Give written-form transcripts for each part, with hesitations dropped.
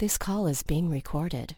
This call is being recorded.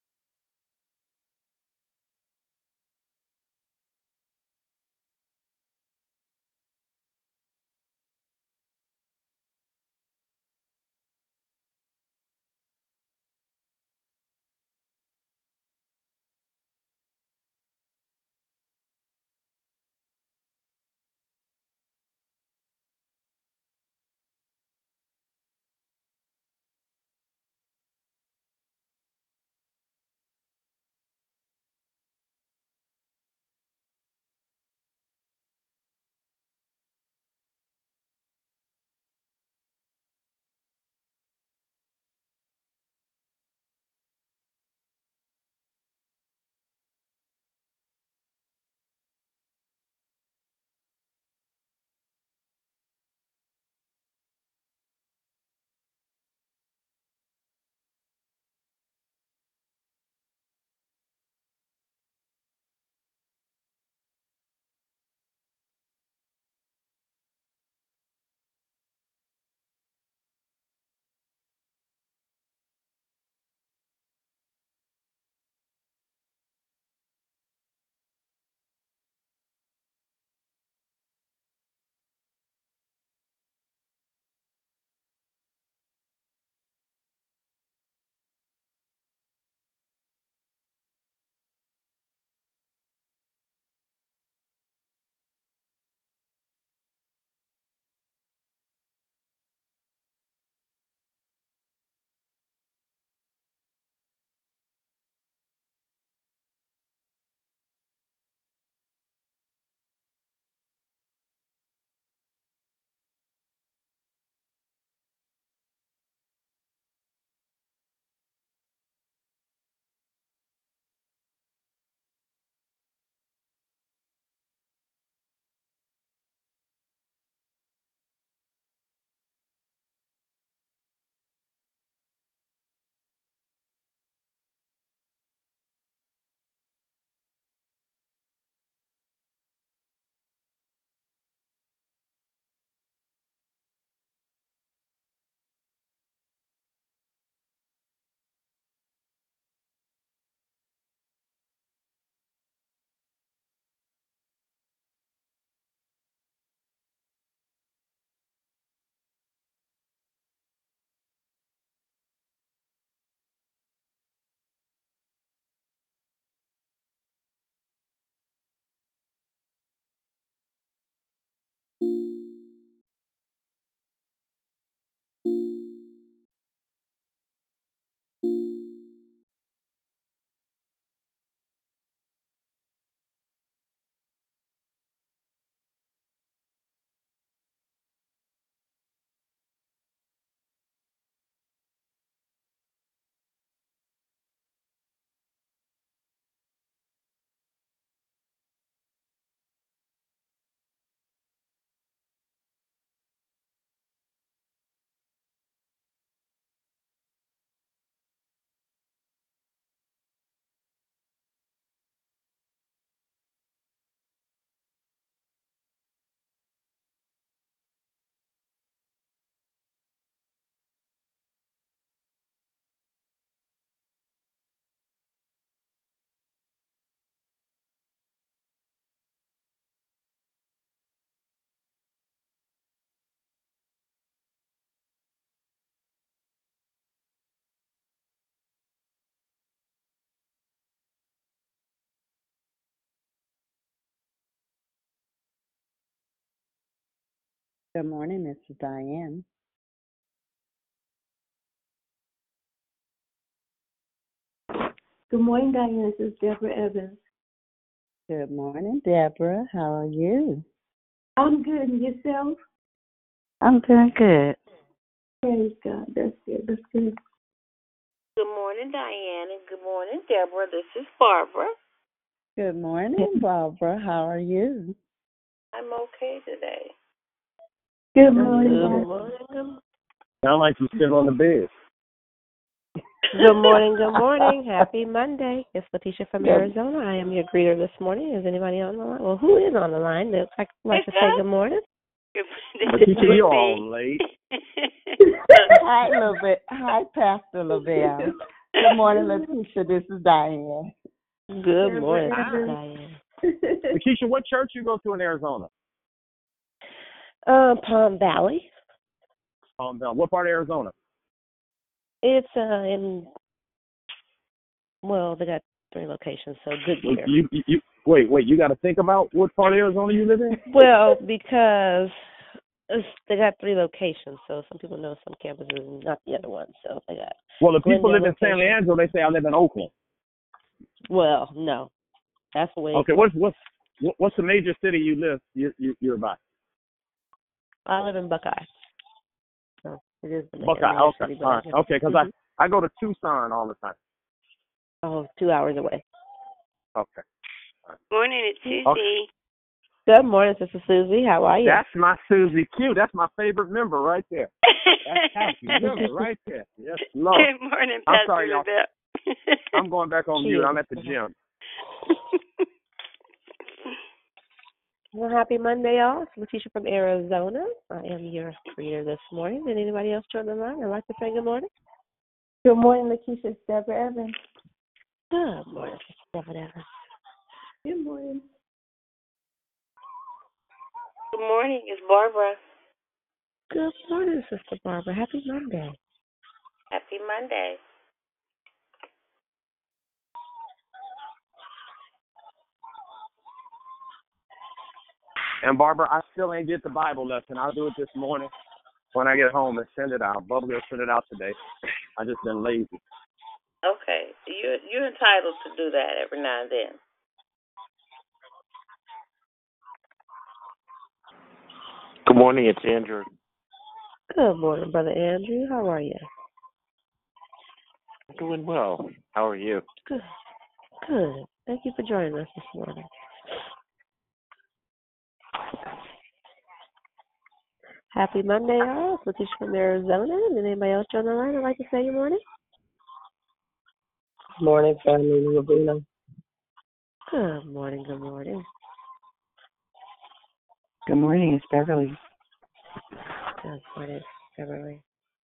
Good morning, Mrs. Diane. Good morning, Diane. This is Deborah Evans. Good morning, Deborah. How are you? I'm good. And yourself? I'm doing good. Praise God. That's good. That's good. Good morning, Diane, and good morning, Deborah. This is Barbara. Good morning, Barbara. How are you? I'm okay today. Good morning. Good morning. Sound like you're still on the bed. Good morning, good morning. Happy Monday. It's Letitia from Arizona. I am your greeter this morning. Is anybody on the line? Well, who is on the line? I'd like to say good morning. Lakeisha, you're all late. Hi, little bit. Hi, Pastor LaBelle. Good morning, Letitia. This is Diane. Good morning, Diane. Lakeisha, what church you go to in Arizona? Palm Valley. What part of Arizona? It's they got 3 locations, so Goodyear. Wait, you got to think about what part of Arizona you live in? Well, because they got 3 locations, so some people know some campuses and not the other ones. So they got. Well, if people Glendale live in San Leandro, they say I live in Oakland. Well, no, that's the way. Okay, what's the major city you live you're by? I live in Buckeye. So it is the Buckeye. Okay, city, all right. Okay, because I go to Tucson all the time. Oh, 2 hours away. Okay. Morning, it's Susie. Okay. Good morning, Sister Susie. How are you? That's my Susie Q. That's my favorite member right there. That's happy member right there. Yes, Lord. Good morning, Pastor. I'm sorry, y'all. I'm going back on mute. I'm at the gym. Well, happy Monday, y'all. It's Letitia from Arizona. I am your reader this morning. Did anybody else join the line? I'd like to say good morning. Good morning, Lakeisha. It's Deborah Evans. Good morning, Sister Deborah Evans. Good morning. Good morning, it's Barbara. Good morning, Sister Barbara. Happy Monday. Happy Monday. And Barbara, I still ain't get the Bible lesson. I'll do it this morning when I get home and send it out. Bubbly will send it out today. I just been lazy. Okay, you're entitled to do that every now and then. Good morning, it's Andrew. Good morning, Brother Andrew. How are you? Doing well. How are you? Good. Good. Thank you for joining us this morning. Happy Monday, y'all. It's Letitia from Arizona. Did anybody else join the line? I'd like to say good morning. Good morning, family. Ravina. Good morning. Good morning. Good morning. It's Beverly. Good morning, Beverly.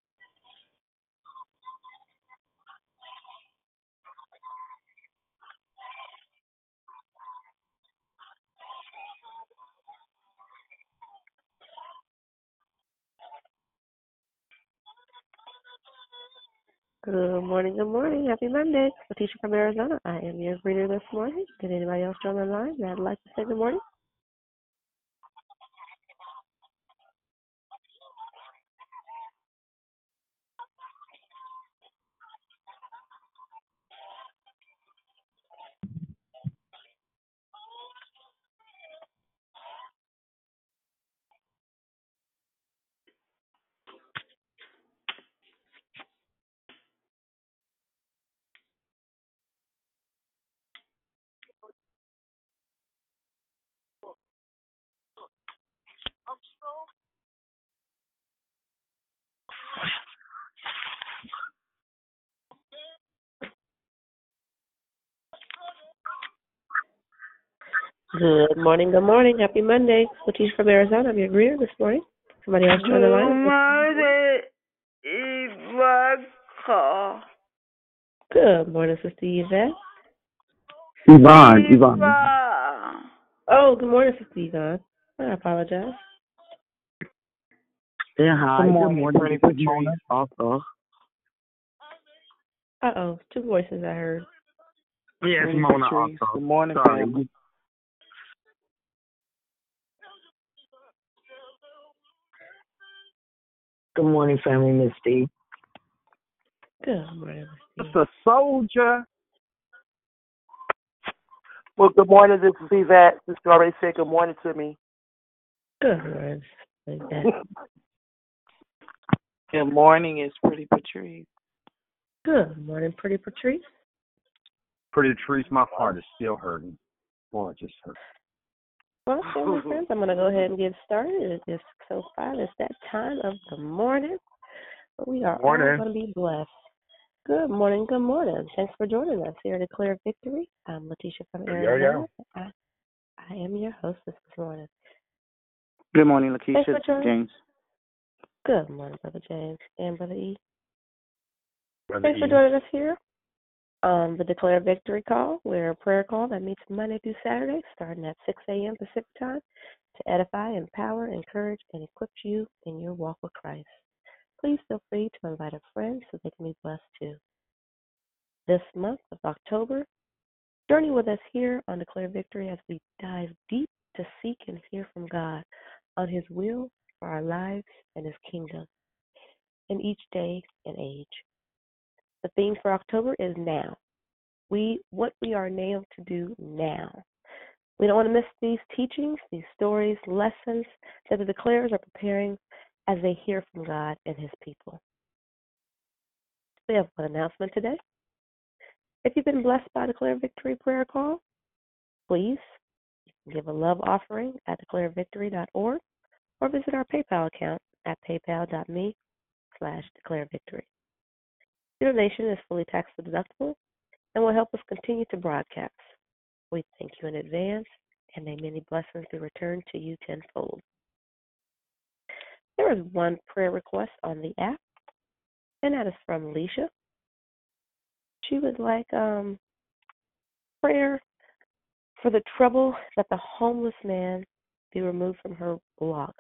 Good morning. Good morning. Happy Monday. It's Letitia from Arizona. I am your reader this morning. Did anybody else join the line? I'd like to say good morning. Good morning. Good morning. Happy Monday. Letitia from Arizona. I'm your reader this morning. Somebody else join the line? Good morning, Ivana. Good morning, Sister Yvette. Yvonne. Oh, good morning, Sister Yvonne. I apologize. Yeah, hi. Good morning, Patrice. Also. Uh-oh, 2 voices I heard. Yes, Mona Patrice. also. Good morning, Sorry. family. Good morning, family, Miss Steve. Good morning, Miss It's a soldier. Well, good morning. This is Yvette. Sister already said good morning to me. Good morning, Sister Yvette. Good morning, it's Pretty Patrice. Good morning, Pretty Patrice. Pretty Patrice, my heart is still hurting. Boy, it just hurts. Well, family friends, I'm going to go ahead and get started. It's 6:05. It's that time of the morning. But we are all going to be blessed. Good morning. Good morning. Thanks for joining us here to Declare Victory. I'm Letitia from Arizona. I am your hostess this morning. Good morning, Thanks Lakeisha. for joining. James. Good morning, Brother James and Brother E. Brother Thanks for E. joining us here on the Declare Victory Call. We're a prayer call that meets Monday through Saturday, starting at 6 a.m. Pacific time, to edify, empower, encourage, and equip you in your walk with Christ. Please feel free to invite a friend so they can be blessed too. This month of October, journey with us here on Declare Victory as we dive deep to seek and hear from God on His will for our lives and His kingdom in each day and age. The theme for October is now. What we are nailed to do now. We don't want to miss these teachings, these stories, lessons that the declarers are preparing as they hear from God and His people. We have one announcement today. If you've been blessed by Declare Victory prayer call, please give a love offering at declarevictory.org or visit our PayPal account at paypal.me/declarevictory. Your donation is fully tax deductible and will help us continue to broadcast. We thank you in advance, and may many blessings be returned to you tenfold. There is one prayer request on the app, and that is from Alicia. She would like prayer for the trouble that the homeless man be removed from her block.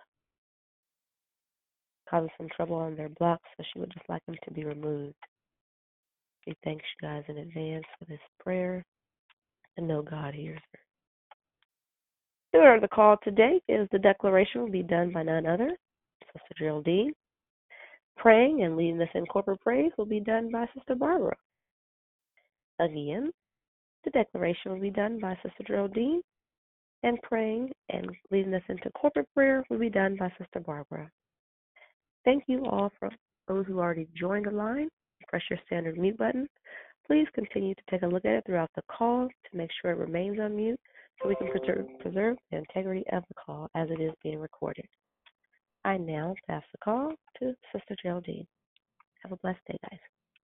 Causing some trouble on their block, so she would just like him to be removed. She thanks you guys in advance for this prayer, and know God hears her. The call today is the declaration will be done by none other, Sister Geraldine. Praying and leading us in corporate praise will be done by Sister Barbara. Again, the declaration will be done by Sister Geraldine, and praying and leading us into corporate prayer will be done by Sister Barbara. Thank you all for those who already joined the line. Press your standard mute button. Please continue to take a look at it throughout the call to make sure it remains on mute so we can preserve the integrity of the call as it is being recorded. I now pass the call to Sister Geraldine. Have a blessed day, guys.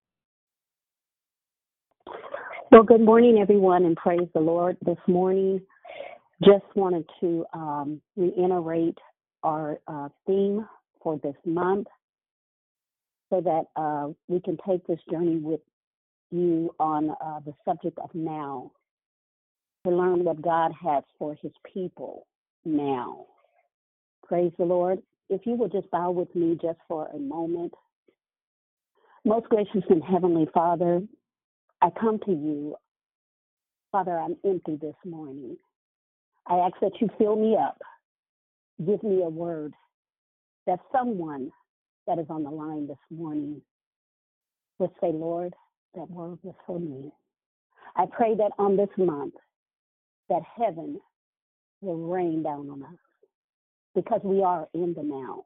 Well, good morning, everyone, and praise the Lord. This morning, just wanted to reiterate our theme for this month so that we can take this journey with you on the subject of now, to learn what God has for His people now. Praise the Lord. If you would just bow with me just for a moment. Most gracious and heavenly Father, I come to you. Father, I'm empty this morning. I ask that you fill me up. Give me a word that someone that is on the line this morning would say, Lord, that word was for me. I pray that on this month, that heaven will rain down on us because we are in the now.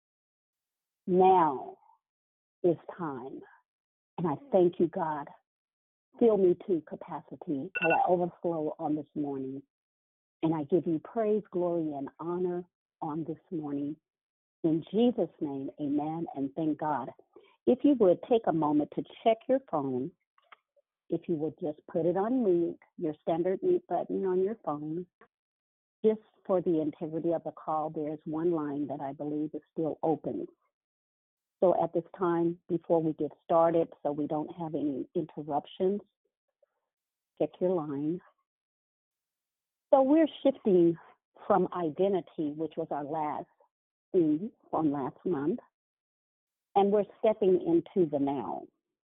Now is time. And I thank you, God. Fill me to capacity till I overflow on this morning. And I give you praise, glory, and honor on this morning. In Jesus' name, amen, and thank God. If you would take a moment to check your phone, if you would just put it on mute, your standard mute button on your phone. Just for the integrity of the call, there's one line that I believe is still open. So at this time, before we get started, so we don't have any interruptions, check your line. So we're shifting from identity, which was our last theme from last month, and we're stepping into the now.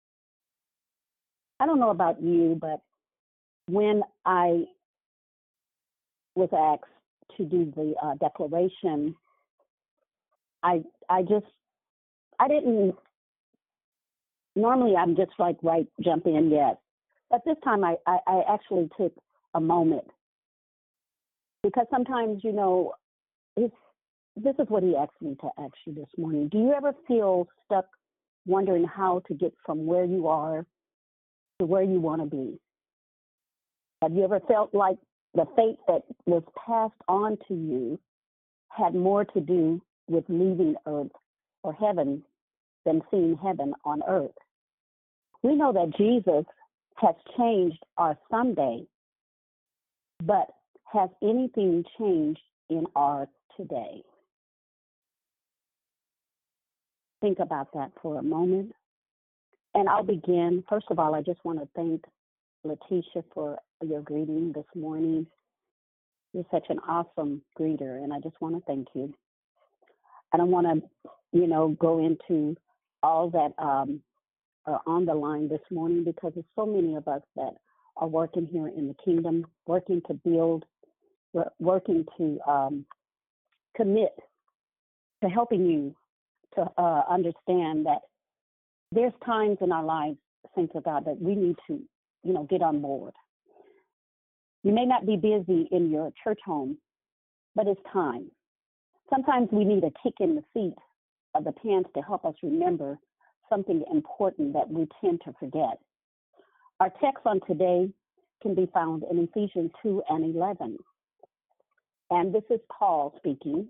I don't know about you, but when I was asked to do the declaration, I didn't, normally I'm just like jump in yet. But this time I actually took a moment because sometimes, you know, this is what he asked me to ask you this morning. Do you ever feel stuck wondering how to get from where you are to where you want to be? Have you ever felt like the fate that was passed on to you had more to do with leaving earth or heaven than seeing heaven on earth? We know that Jesus has changed our someday, but has anything changed in our today? think about that for a moment. And I'll begin. First of all, I just want to thank Letitia for your greeting this morning. You're such an awesome greeter, and I just want to thank you. I don't want to, go into all that are on the line this morning because there's so many of us that are working here in the kingdom, working to build, working to commit to helping you to understand that there's times in our lives, saints of God, that we need to, get on board. You may not be busy in your church home, but it's time. Sometimes we need a kick in the seat of the pants to help us remember something important that we tend to forget. Our text on today can be found in Ephesians 2:11. And this is Paul speaking.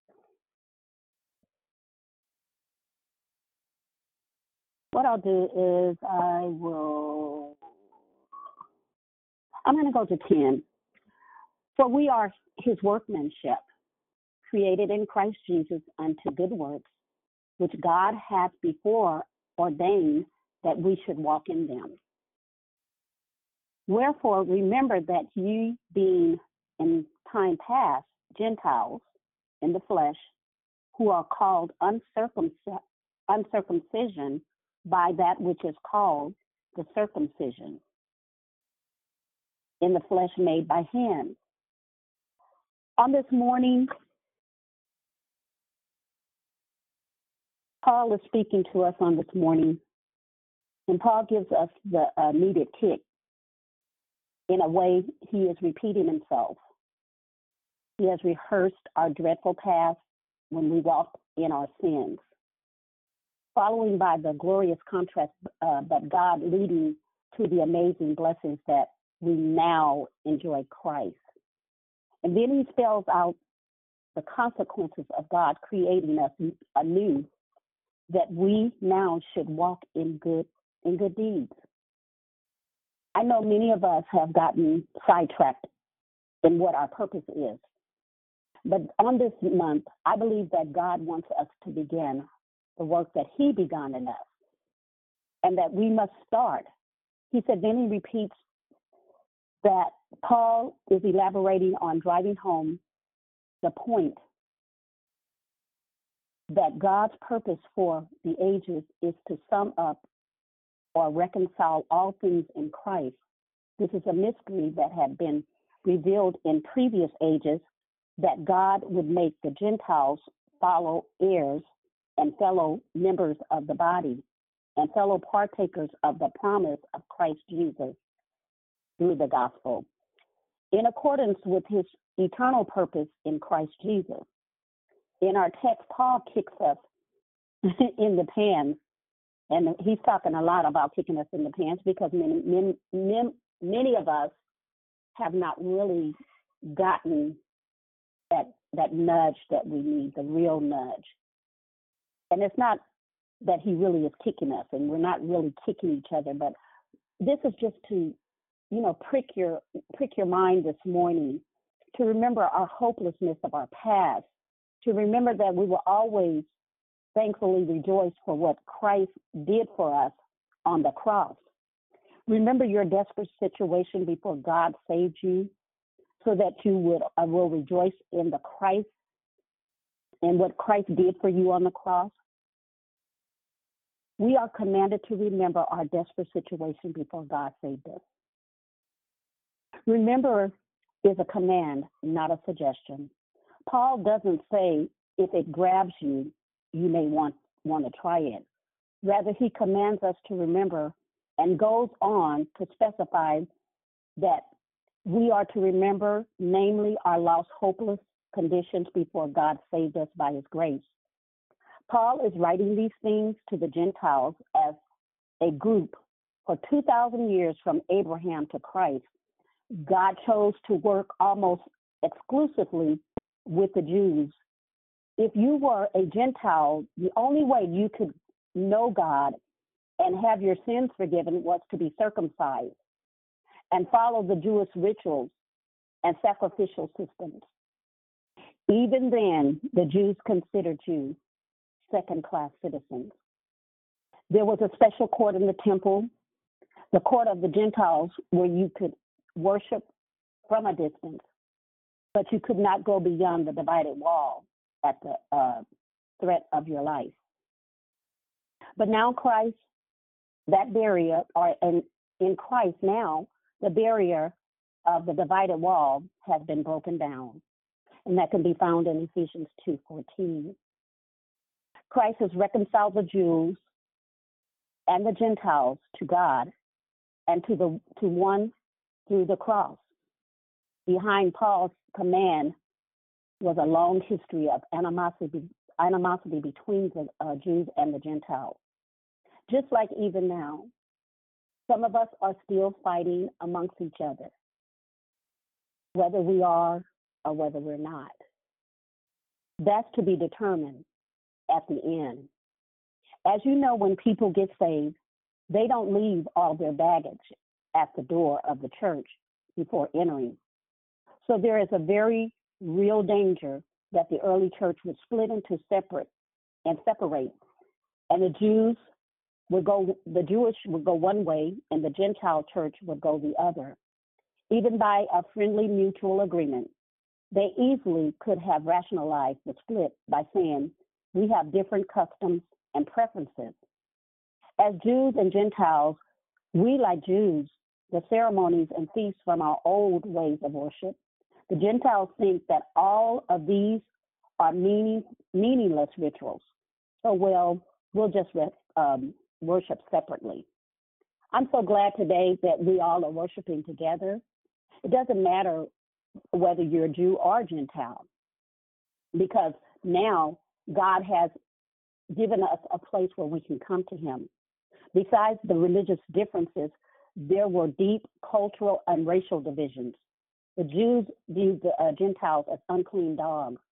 What I'll do is I'm going to go to 10. For we are his workmanship, created in Christ Jesus unto good works, which God hath before ordained that we should walk in them. Wherefore remember that ye being in time past Gentiles in the flesh, who are called uncircumcision by that which is called the circumcision, in the flesh made by hands. On this morning, Paul is speaking to us on this morning, and Paul gives us the needed kick. In a way, he is repeating himself. He has rehearsed our dreadful past when we walked in our sins, following by the glorious contrast, but God leading to the amazing blessings that we now enjoy Christ. And then he spells out the consequences of God creating us anew, that we now should walk in good deeds. I know many of us have gotten sidetracked in what our purpose is. But on this month, I believe that God wants us to begin the work that he began in us, and that we must start. He said, then he repeats that Paul is elaborating on driving home the point that God's purpose for the ages is to sum up or reconcile all things in Christ. This is a mystery that had been revealed in previous ages, that God would make the Gentiles follow heirs and fellow members of the body and fellow partakers of the promise of Christ Jesus through the gospel, in accordance with his eternal purpose in Christ Jesus. In our text, Paul kicks us in the pants, and he's talking a lot about kicking us in the pants because many of us have not really gotten that nudge that we need, the real nudge. And it's not that he really is kicking us, and we're not really kicking each other, but this is just to, prick your mind this morning, to remember our hopelessness of our past, to remember that we will always thankfully rejoice for what Christ did for us on the cross. Remember your desperate situation before God saved you, so that you will rejoice in the Christ and what Christ did for you on the cross. We are commanded to remember our desperate situation before God saved us. Remember is a command, not a suggestion. Paul doesn't say if it grabs you, you may want to try it. Rather, he commands us to remember and goes on to specify that we are to remember, namely, our lost, hopeless conditions before God saved us by his grace. Paul is writing these things to the Gentiles as a group. For 2,000 years from Abraham to Christ, God chose to work almost exclusively with the Jews. If you were a Gentile, the only way you could know God and have your sins forgiven was to be circumcised and follow the Jewish rituals and sacrificial systems. Even then, the Jews considered you second-class citizens. There was a special court in the temple, the court of the Gentiles, where you could worship from a distance, but you could not go beyond the divided wall at the threat of your life. But now Christ, that barrier, or in Christ now, the barrier of the divided wall has been broken down. And that can be found in Ephesians 2:14. Christ has reconciled the Jews and the Gentiles to God and to one through the cross. Behind Paul's command was a long history of animosity between the Jews and the Gentiles. Just like even now, some of us are still fighting amongst each other, whether we are or whether we're not. That's to be determined at the end. As you know, when people get saved, they don't leave all their baggage at the door of the church before entering. So there is a very real danger that the early church would split into separate, and the Jewish would go one way and the Gentile church would go the other. Even by a friendly mutual agreement, they easily could have rationalized the split by saying, we have different customs and preferences. As Jews and Gentiles, we, like Jews, the ceremonies and feasts from our old ways of worship. The Gentiles think that all of these are meaningless rituals. So, we'll just worship separately. I'm so glad today that we all are worshiping together. It doesn't matter whether you're a Jew or Gentile, because now God has given us a place where we can come to him. Besides the religious differences, there were deep cultural and racial divisions. The Jews viewed the Gentiles as unclean dogs.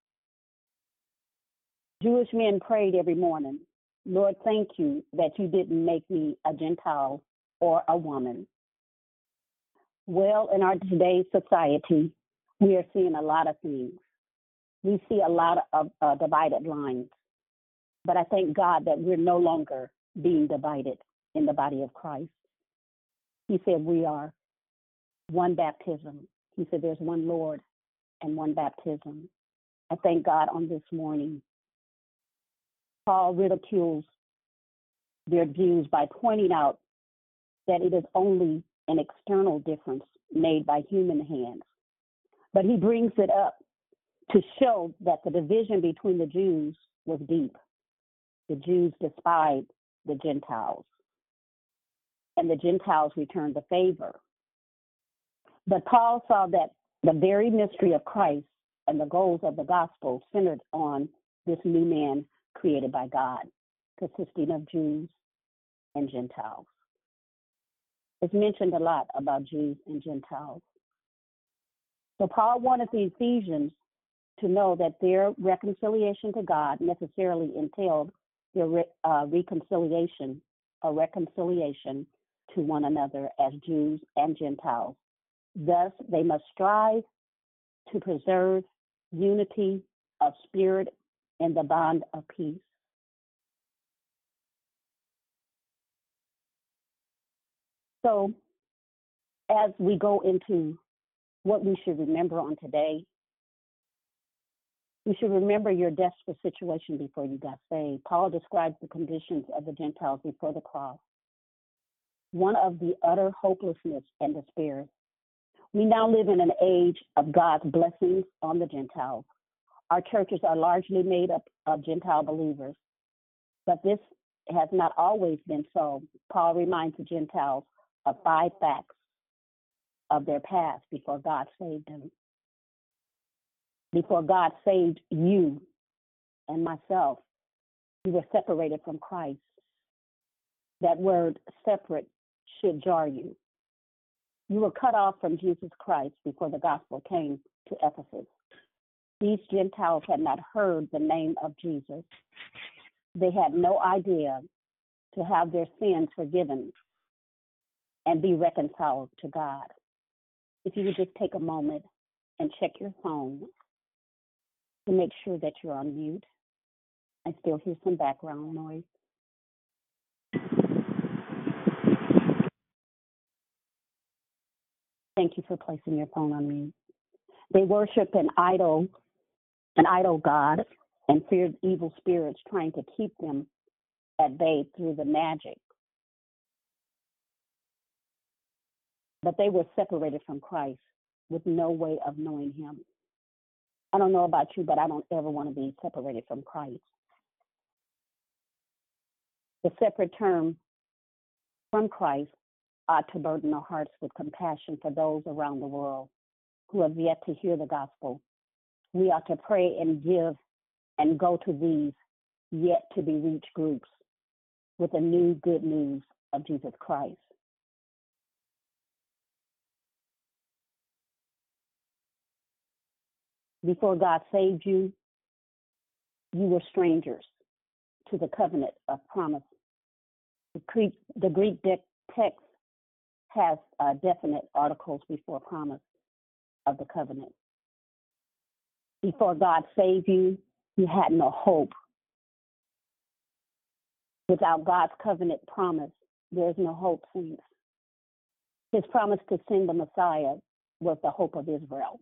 Jewish men prayed every morning, Lord, thank you that you didn't make me a Gentile or a woman. Well, in our today's society, we are seeing a lot of things. We see a lot of divided lines. But I thank God that we're no longer being divided in the body of Christ. He said we are one baptism. He said there's one Lord and one baptism. I thank God on this morning. Paul ridicules their views by pointing out that it is only an external difference made by human hands. But he brings it up to show that the division between the Jews was deep. The Jews despised the Gentiles, and the Gentiles returned the favor. But Paul saw that the very mystery of Christ and the goals of the gospel centered on this new man created by God, consisting of Jews and Gentiles. It's mentioned a lot about Jews and Gentiles. So Paul wanted the Ephesians to know that their reconciliation to God necessarily entailed their reconciliation to one another as Jews and Gentiles. Thus, they must strive to preserve unity of spirit in the bond of peace. So, as we go into what we should remember on today, we should remember your desperate situation before you got saved. Paul describes the conditions of the Gentiles before the cross, one of the utter hopelessness and despair. We now live in an age of God's blessings on the Gentiles. Our churches are largely made up of Gentile believers, but this has not always been so. Paul reminds the Gentiles of 5 facts of their past before God saved them. Before God saved you and myself, we were separated from Christ. That word separate should jar you. You were cut off from Jesus Christ before the gospel came to Ephesus. These Gentiles had not heard the name of Jesus. They had no idea to have their sins forgiven and be reconciled to God. If you would just take a moment and check your phone to make sure that you're on mute. I still hear some background noise. Thank you for placing your phone on mute. They worship an idol god, and feared evil spirits trying to keep them at bay through the magic. But they were separated from Christ with no way of knowing him. I don't know about you, but I don't ever want to be separated from Christ. The separate term from Christ ought to burden our hearts with compassion for those around the world who have yet to hear the gospel. We ought to pray and give and go to these yet to be reached groups with the new good news of Jesus Christ. Before God saved you, you were strangers to the covenant of promise. The Greek text has definite articles before promise of the covenant. Before God saved you, you had no hope. Without God's covenant promise, there is no hope, saints. His promise to send the Messiah was the hope of Israel.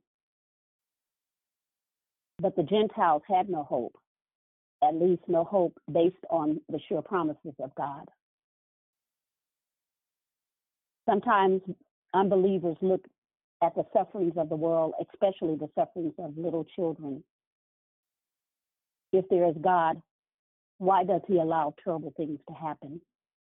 But the Gentiles had no hope, at least no hope based on the sure promises of God. Sometimes unbelievers look at the sufferings of the world, especially the sufferings of little children. If there is God, why does he allow terrible things to happen?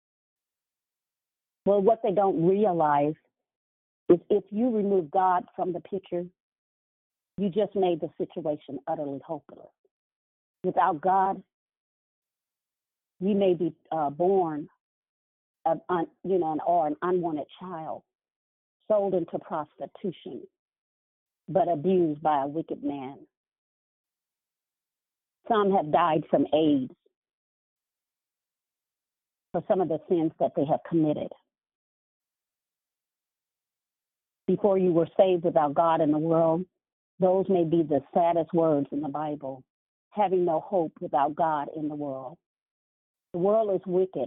Well, what they don't realize is if you remove God from the picture, you just made the situation utterly hopeless. Without God, you may be born or an unwanted child, sold into prostitution, but abused by a wicked man. Some have died from AIDS for some of the sins that they have committed. Before you were saved without God in the world, those may be the saddest words in the Bible, having no hope without God in the world. The world is wicked.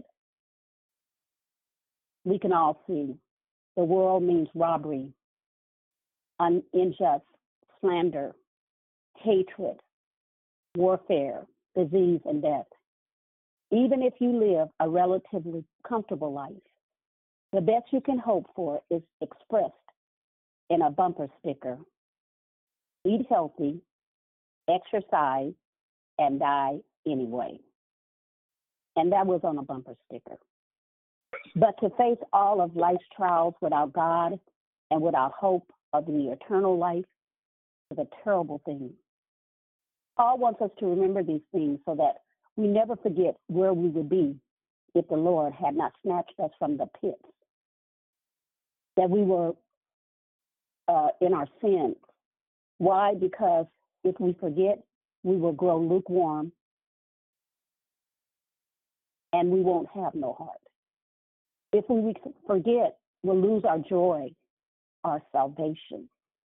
We can all see. The world means robbery, unjust, slander, hatred, warfare, disease, and death. Even if you live a relatively comfortable life, the best you can hope for is expressed in a bumper sticker. Eat healthy, exercise, and die anyway. And that was on a bumper sticker. But to face all of life's trials without God and without hope of the eternal life is a terrible thing. Paul wants us to remember these things so that we never forget where we would be if the Lord had not snatched us from the pits, that we were in our sins. Why? Because if we forget, we will grow lukewarm and we won't have no heart. If we forget, we'll lose our joy, our salvation.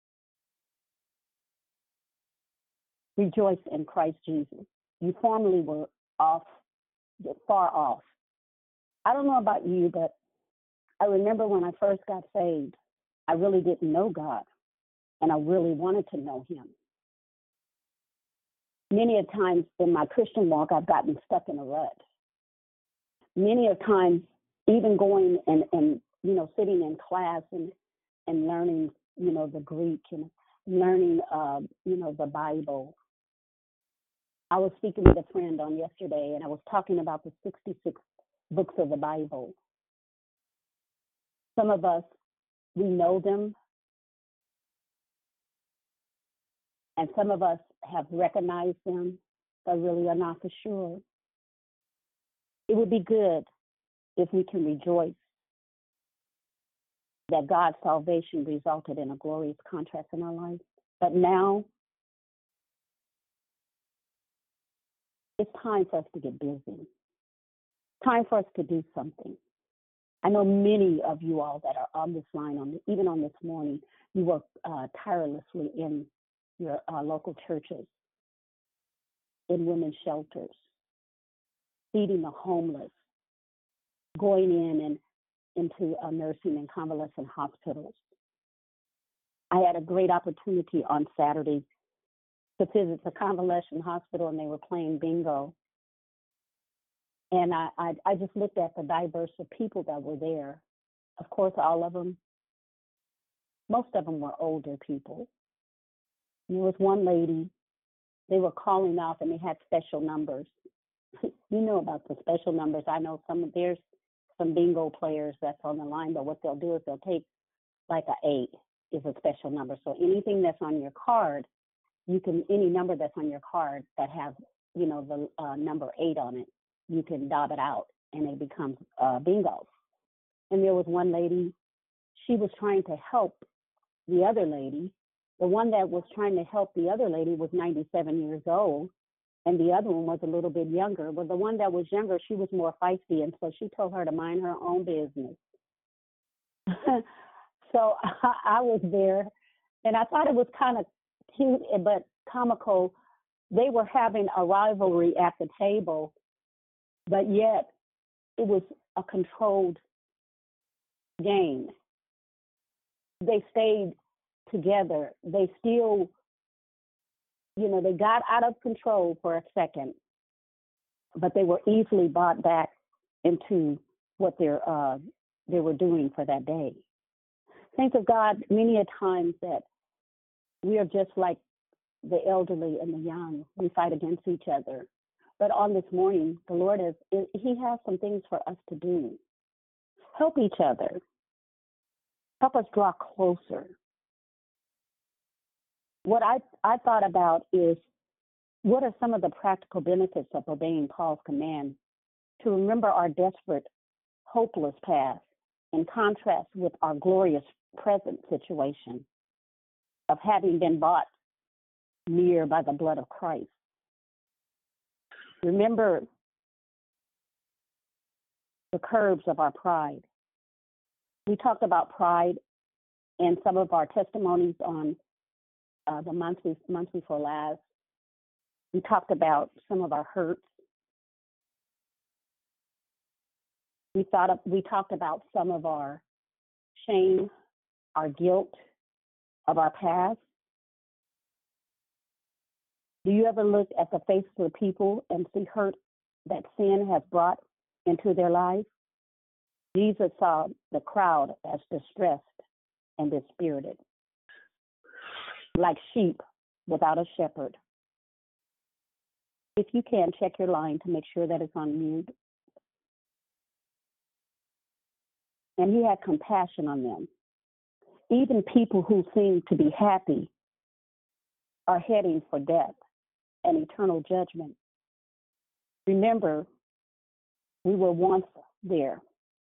Rejoice in Christ Jesus. You formerly were far off. I don't know about you, but I remember when I first got saved, I really didn't know God, and I really wanted to know him. Many a times in my Christian walk, I've gotten stuck in a rut. Many a times, even going and sitting in class and learning, the Greek and learning, the Bible. I was speaking with a friend on yesterday, and I was talking about the 66 books of the Bible. Some of us, we know them, and some of us have recognized them, but really are not for sure. It would be good if we can rejoice that God's salvation resulted in a glorious contrast in our life. But now, it's time for us to get busy. Time for us to do something. I know many of you all that are on this line, even on this morning, you work tirelessly in your local churches, in women's shelters, feeding the homeless, going in and into nursing and convalescent hospitals. I had a great opportunity on Saturday to visit the convalescent hospital, and they were playing bingo. And I just looked at the diverse of people that were there. Of course, most of them were older people. And there was one lady, they were calling off, and they had special numbers. You know about the special numbers. I know there's some bingo players that's on the line, but what they'll do is they'll take like a 8 is a special number. So anything that's on your card, any number that's on your card that has, the number 8 on it, you can dot it out and it becomes bingo. And there was one lady, she was trying to help the other lady. The one that was trying to help the other lady was 97 years old, and the other one was a little bit younger. But the one that was younger, she was more feisty, and so she told her to mind her own business. So I was there, and I thought it was kind of cute but comical. They were having a rivalry at the table, but yet it was a controlled game. They stayed together. They still, they got out of control for a second, but they were easily brought back into what they were doing for that day. Saints of God, many a times that we are just like the elderly and the young. We fight against each other. But on this morning, the Lord He has some things for us to do. Help each other. Help us draw closer. What I thought about is, what are some of the practical benefits of obeying Paul's command to remember our desperate, hopeless past in contrast with our glorious present situation of having been bought near by the blood of Christ? Remember the curbs of our pride. We talked about pride in some of our testimonies on the month before last. We talked about some of our hurts. We talked about some of our shame, our guilt of our past. Do you ever look at the faces of people and see hurt that sin has brought into their life? Jesus saw the crowd as distressed and dispirited, like sheep without a shepherd. If you can, check your line to make sure that it's on mute. And he had compassion on them. Even people who seem to be happy are heading for death and eternal judgment. Remember, we were once there.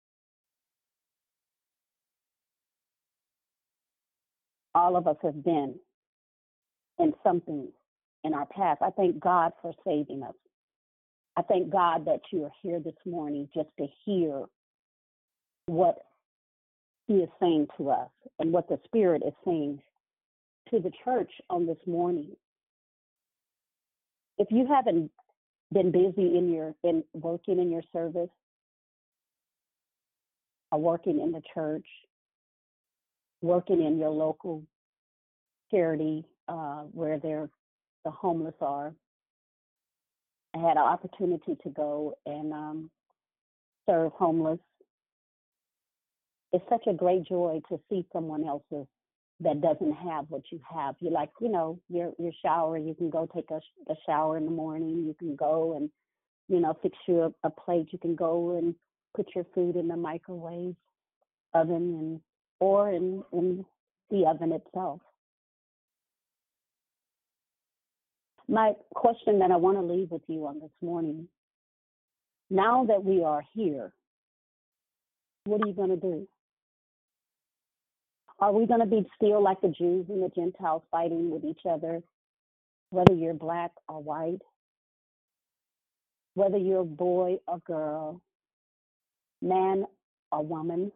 All of us have been in something in our past. I thank God for saving us. I thank God that you are here this morning just to hear what he is saying to us and what the Spirit is saying to the church on this morning. If you haven't been busy in working in your service or working in the church, working in your local charity where the homeless are, I had an opportunity to go and serve homeless. It's such a great joy to see someone else's that doesn't have what you have. You like, your shower, you can go take a shower in the morning. You can go and, fix you a plate. You can go and put your food in the microwave oven or in the oven itself. My question that I want to leave with you on this morning, now that we are here, what are you going to do? Are we going to be still like the Jews and the Gentiles fighting with each other, whether you're black or white, whether you're a boy or girl, man or woman,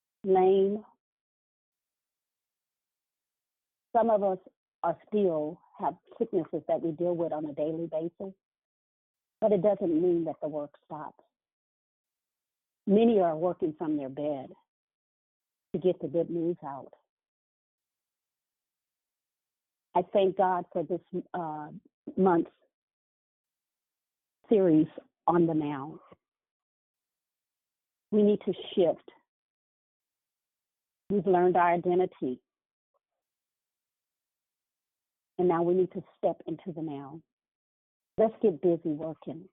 lame? Some of us are still have sicknesses that we deal with on a daily basis, but it doesn't mean that the work stops. Many are working from their bed to get the good news out. I thank God for this month's series on the now. We need to shift. We've learned our identity. And now we need to step into the now. Let's get busy working.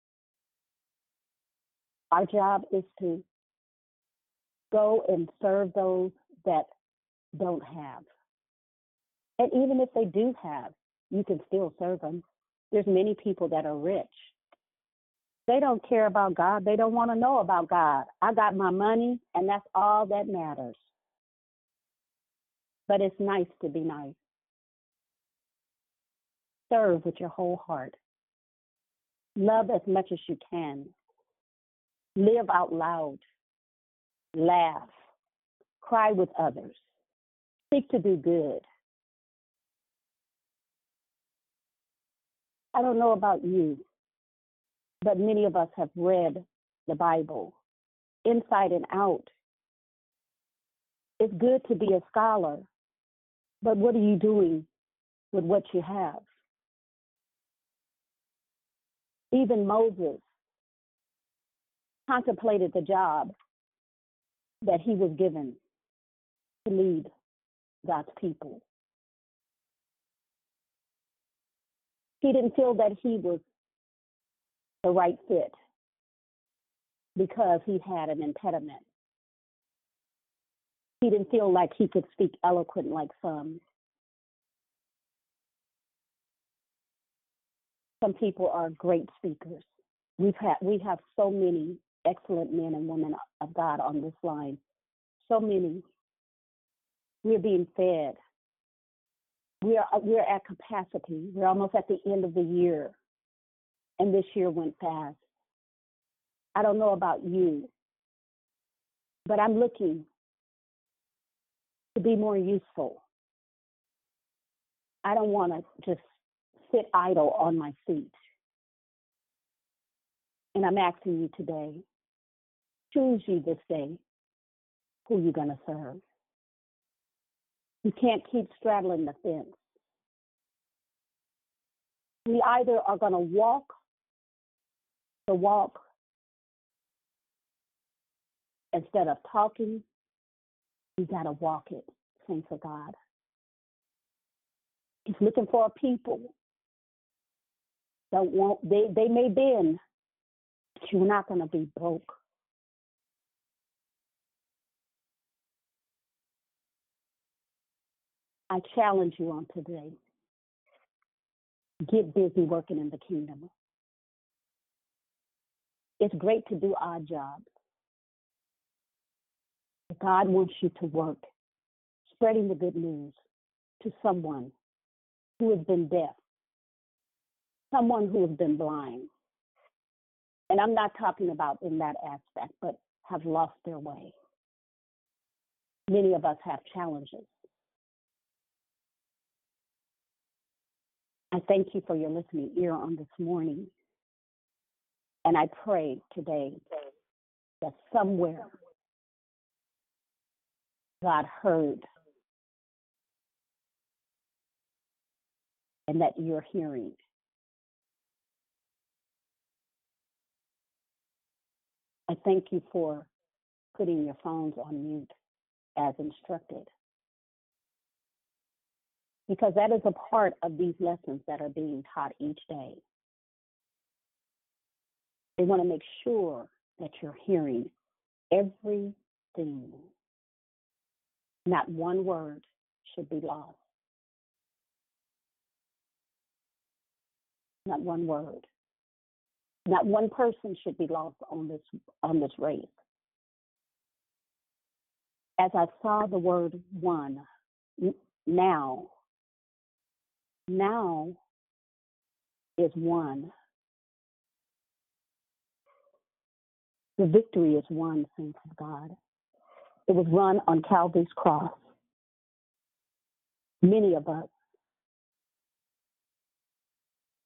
Our job is to go and serve those that don't have. And even if they do have, you can still serve them. There's many people that are rich. They don't care about God. They don't want to know about God. I got my money, and that's all that matters. But it's nice to be nice. Serve with your whole heart. Love as much as you can. Live out loud. Laugh. Cry with others. Seek to do good. I don't know about you, but many of us have read the Bible inside and out. It's good to be a scholar, but what are you doing with what you have? Even Moses contemplated the job that he was given to lead God's people. He didn't feel that he was the right fit because he had an impediment. He didn't feel like he could speak eloquent like some. Some people are great speakers. We have so many excellent men and women of God on this line. So many. We're being fed. We're at capacity. We're almost at the end of the year. And this year went fast. I don't know about you, but I'm looking to be more useful. I don't want to just sit idle on my seat. And I'm asking you today, choose you this day who you're going to serve. You can't keep straddling the fence. We either are going to walk the walk instead of talking. We got to walk it, saints of God. He's looking for a people that won't, they may bend, but you're not going to be broke. I challenge you on today. Get busy working in the kingdom. It's great to do odd jobs. But God wants you to work, spreading the good news to someone who has been deaf, someone who has been blind. And I'm not talking about in that aspect, but have lost their way. Many of us have challenges. I thank you for your listening ear on this morning. And I pray today that somewhere God heard and that you're hearing. I thank you for putting your phones on mute as instructed, because that is a part of these lessons that are being taught each day. They want to make sure that you're hearing everything. Not one word should be lost. Not one word. Not one person should be lost on this race. As I saw the word one, now is won. The victory is won, saints of God. It was won on Calvary's cross. Many of us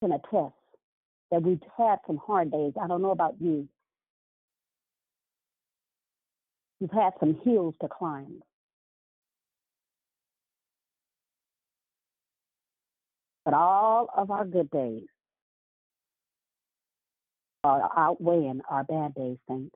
can attest that we've had some hard days. I don't know about you. You've had some hills to climb. But all of our good days are outweighing our bad days, thanks.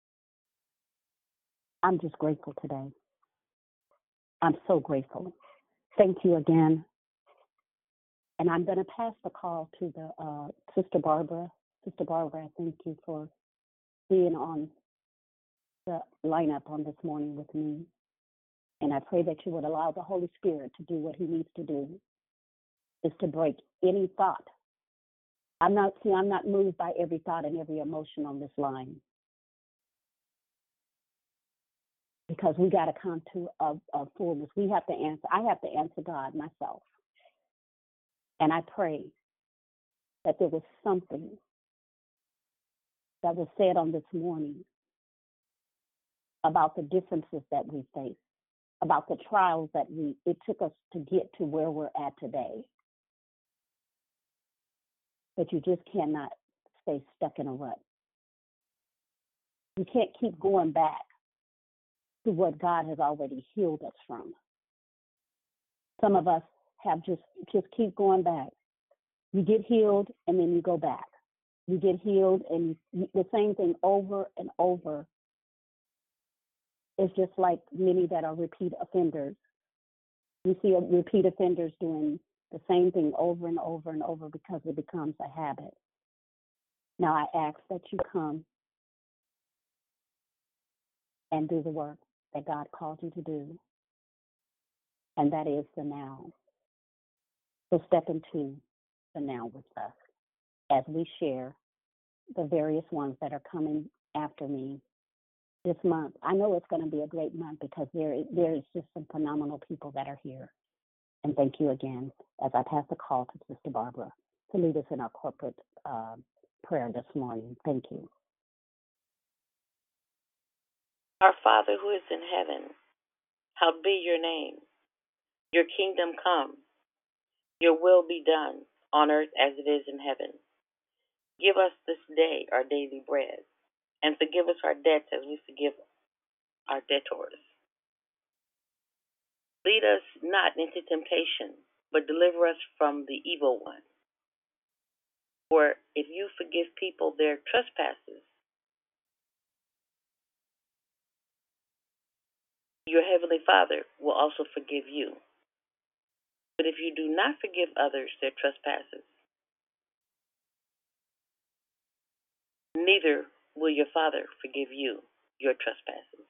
I'm just grateful today. I'm so grateful. Thank you again. And I'm going to pass the call to the Sister Barbara. Sister Barbara, I thank you for being on the lineup on this morning with me. And I pray that you would allow the Holy Spirit to do what he needs to do, is to break any thought. I'm not moved by every thought and every emotion on this line. Because we got to come to a fullness. We have to answer. I have to answer God myself. And I pray that there was something that was said on this morning about the differences that we face, about the trials that it took us to get to where we're at today. But you just cannot stay stuck in a rut. You can't keep going back to what God has already healed us from. Some of us have just keep going back. You get healed and then you go back. You get healed and the same thing over and over. It's just like many that are repeat offenders. You see repeat offenders doing the same thing over and over and over because it becomes a habit. Now I ask that you come and do the work that God called you to do, and that is the now. So step into the now with us as we share the various ones that are coming after me this month. I know it's going to be a great month because there is just some phenomenal people that are here. And thank you again as I pass the call to Sister Barbara to lead us in our corporate prayer this morning. Thank you. Our Father who is in heaven, hallowed be your name. Your kingdom come. Your will be done on earth as it is in heaven. Give us this day our daily bread, and forgive us our debts as we forgive our debtors. Lead us not into temptation, but deliver us from the evil one. For if you forgive people their trespasses, your heavenly Father will also forgive you. But if you do not forgive others their trespasses, neither will your Father forgive you your trespasses.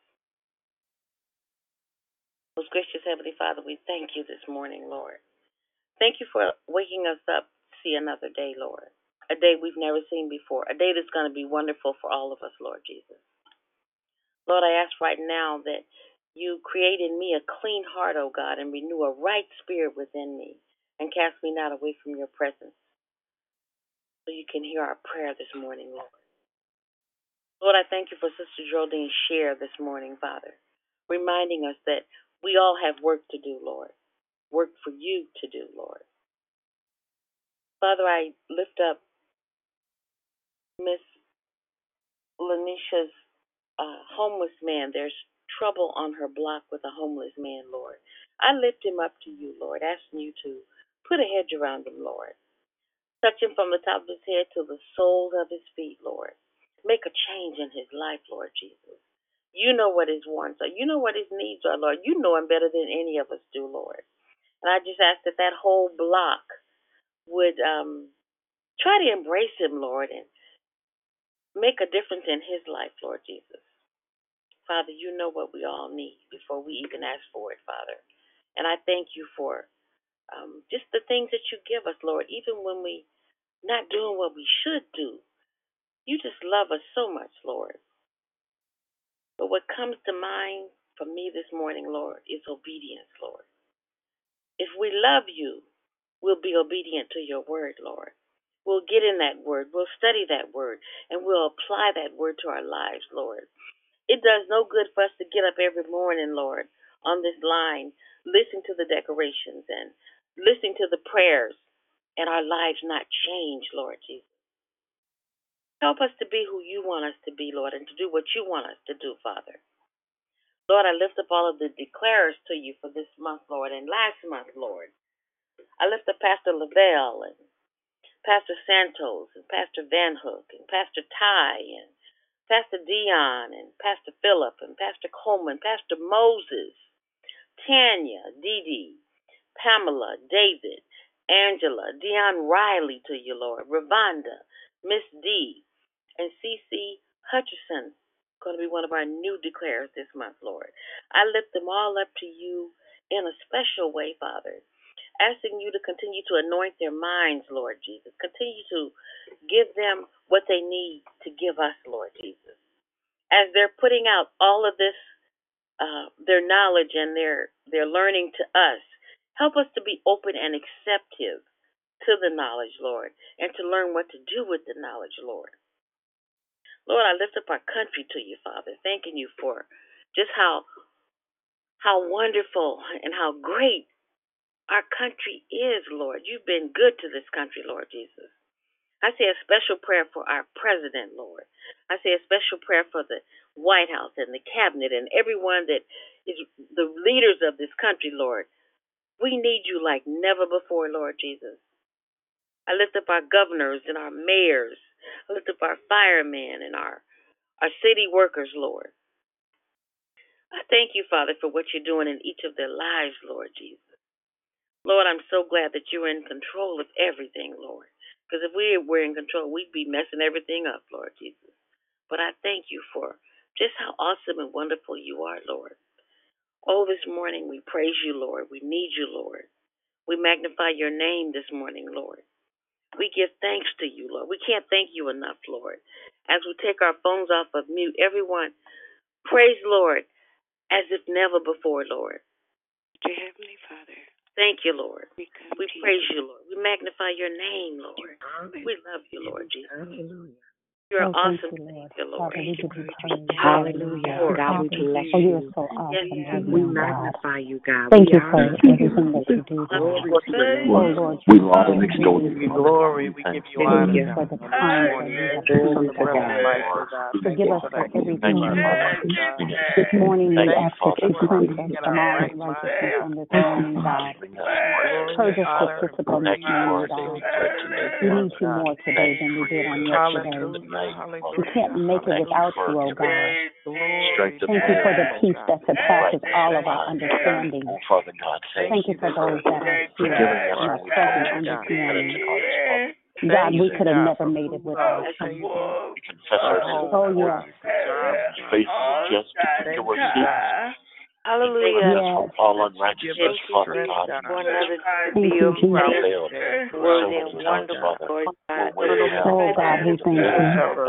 Most gracious Heavenly Father, we thank you this morning, Lord. Thank you for waking us up to see another day, Lord. A day we've never seen before. A day that's going to be wonderful for all of us, Lord Jesus. Lord, I ask right now that you create in me a clean heart, O God, and renew a right spirit within me, and cast me not away from your presence, so you can hear our prayer this morning, Lord. Lord, I thank you for Sister Geraldine's share this morning, Father, reminding us that we all have work to do, Lord, work for you to do, Lord. Father, I lift up Miss Lanisha's homeless man. There's trouble on her block with a homeless man, Lord. I lift him up to you, Lord, asking you to put a hedge around him, Lord. Touch him from the top of his head to the soles of his feet, Lord. Make a change in his life, Lord Jesus. You know what his wants are. You know what his needs are, Lord. You know him better than any of us do, Lord. And I just ask that whole block would try to embrace him, Lord, and make a difference in his life, Lord Jesus. Father, you know what we all need before we even ask for it, Father. And I thank you for just the things that you give us, Lord, even when we not doing what we should do. You just love us so much, Lord. But what comes to mind for me this morning, Lord, is obedience, Lord. If we love you, we'll be obedient to your word, Lord. We'll get in that word. We'll study that word, and we'll apply that word to our lives, Lord. It does no good for us to get up every morning, Lord, on this line, listen to the decorations and listen to the prayers and our lives not change, Lord Jesus. Help us to be who you want us to be, Lord, and to do what you want us to do, Father. Lord, I lift up all of the declarers to you for this month, Lord, and last month, Lord. I lift up Pastor Lavelle and Pastor Santos and Pastor Van Hook and Pastor Ty and Pastor Dion and Pastor Philip and Pastor Coleman, Pastor Moses, Tanya, Dee Dee, Pamela, David, Angela, Dion Riley to you, Lord, Ravonda, Miss D, and CC Hutchison, going to be one of our new declarers this month, Lord. I lift them all up to you in a special way, Father, asking you to continue to anoint their minds, Lord Jesus. Continue to give them what they need to give us, Lord Jesus. As they're putting out all of this, their knowledge and their learning to us, help us to be open and receptive to the knowledge, Lord, and to learn what to do with the knowledge, Lord. Lord, I lift up our country to you, Father, thanking you for just how wonderful and how great our country is, Lord. You've been good to this country, Lord Jesus. I say a special prayer for our president, Lord. I say a special prayer for the White House and the cabinet and everyone that is the leaders of this country, Lord. We need you like never before, Lord Jesus. I lift up our governors and our mayors. I lift up our firemen and our city workers, Lord. I thank you, Father, for what you're doing in each of their lives, Lord Jesus. Lord, I'm so glad that you're in control of everything, Lord. Because if we were in control, we'd be messing everything up, Lord Jesus. But I thank you for just how awesome and wonderful you are, Lord. Oh, this morning we praise you, Lord. We need you, Lord. We magnify your name this morning, Lord. We give thanks to you, Lord. We can't thank you enough, Lord. As we take our phones off of mute, everyone, praise Lord as if never before, Lord. Dear Heavenly Father, thank you, Lord. We praise you, Lord. We magnify your name, Lord. We love you, Lord Jesus. Hallelujah. You're thank awesome. you, Lord. Thank you, Lord. Father, we give you praise. Hallelujah. God, we bless Oh, you are you. so awesome. Yes, We God. magnify you, God. Thank We you for honor everything that you do, God. Glory to your name. Oh, Lord, We laud and extol We give you you. glory. We give you honor. thank you for the time that you have taken Glory to to God. forgive us for everything Thank you in for our life. keeping us. This morning, we Thank you, ask that Father, you for cleanse us in from our all right unrighteousness on this Thank you morning, for God. keeping us, Lord. Purge us with hyssop on Thank this you for morning, our God. daily bread today, We Father. need you more today Thank than you we for did your on protection yesterday. tonight, Father. We can't make it Thank you without for you, oh giving God. us strength to Thank you for the peace that surpasses right all now, of our God. understanding. Oh, Father God, Thank you for those that are for here giving us and are what we present call on this to morning. penitent hearts, Father. God, we could have God, never made it without you. we confess our sins Oh, before yes. you. Faithful and just to forgive our sins. Hallelujah. Cleanse us from all unrighteousness, Thank you, Father God. for another to Thank be you, of Jesus. Failed so worthy many and times, wonderful, Father. Lord God. We're way down. Oh, God, we thank you.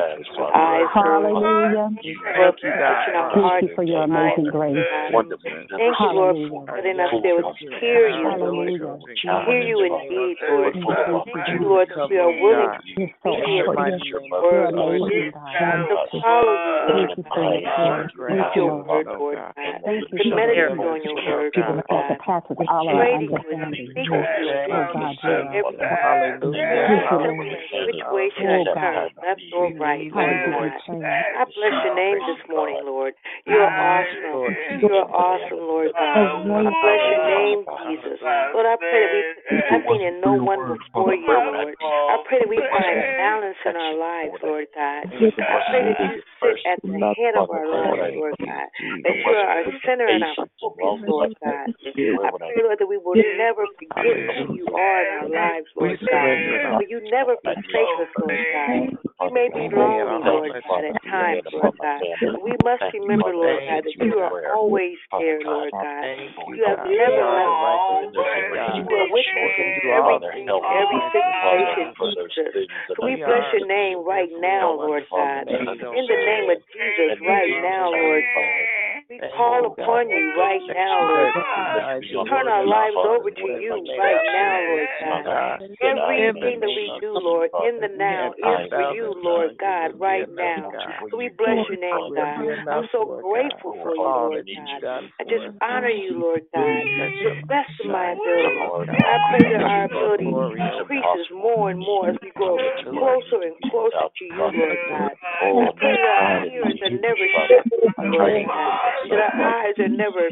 Eyes heard. Hallelujah. For touching our Thank hearts you for your amazing grace. Wonderful. Thank you, Lord, Hallelujah. for letting us be able to hear you, Lord. Hallelujah. Hear you indeed, Lord. Thank you, Thank you, Lord, that we are willing to You're so obedient to awesome. your You're word, Lord. amazing, God. To follow you, Thank Lord. you for your spirit. Thank Read you, your Lord. word, Lord God. Thank you To for meditate the on your word, peace Lord that God. surpasses We all of our pray to you and understanding. speak to you and Oh, God, you are. every Thank you, Lord. which way should Oh, I God. turn, left or right, How Lord we give you God. praise. I bless your name this morning, Lord. You are awesome. You are awesome, Lord God. I bless your name, Jesus. Lord, I pray that we put nothing and no one before you, Lord. I pray that we find balance in our lives, Lord God. I pray that you sit at the head of our lives, Lord God. That you are our center and our focus, Lord God. I pray, Lord, that we will never forget who you are in our lives, Lord God. But you never forsake us, Lord God. We may be lonely, Lord God, at times, Lord God. But we must remember, Lord God, that you are always there, Lord God. You have never left us. You are with us in everything, in every situation, Jesus. So we bless your name right now, Lord God. In the name of Jesus, right now, Lord God. We call upon you right now, Lord God. Turn our lives over to you right now, Lord God. Everything that we do, Lord, in the now is for you, Lord God, right now. So we bless your name, God. I'm so grateful for you, Lord God. I just honor you, Lord God, to the best of my ability. I pray that our ability increases more and more as we grow closer and closer to you, Lord God. I pray that our ears are never shut, Lord God, that our eyes are never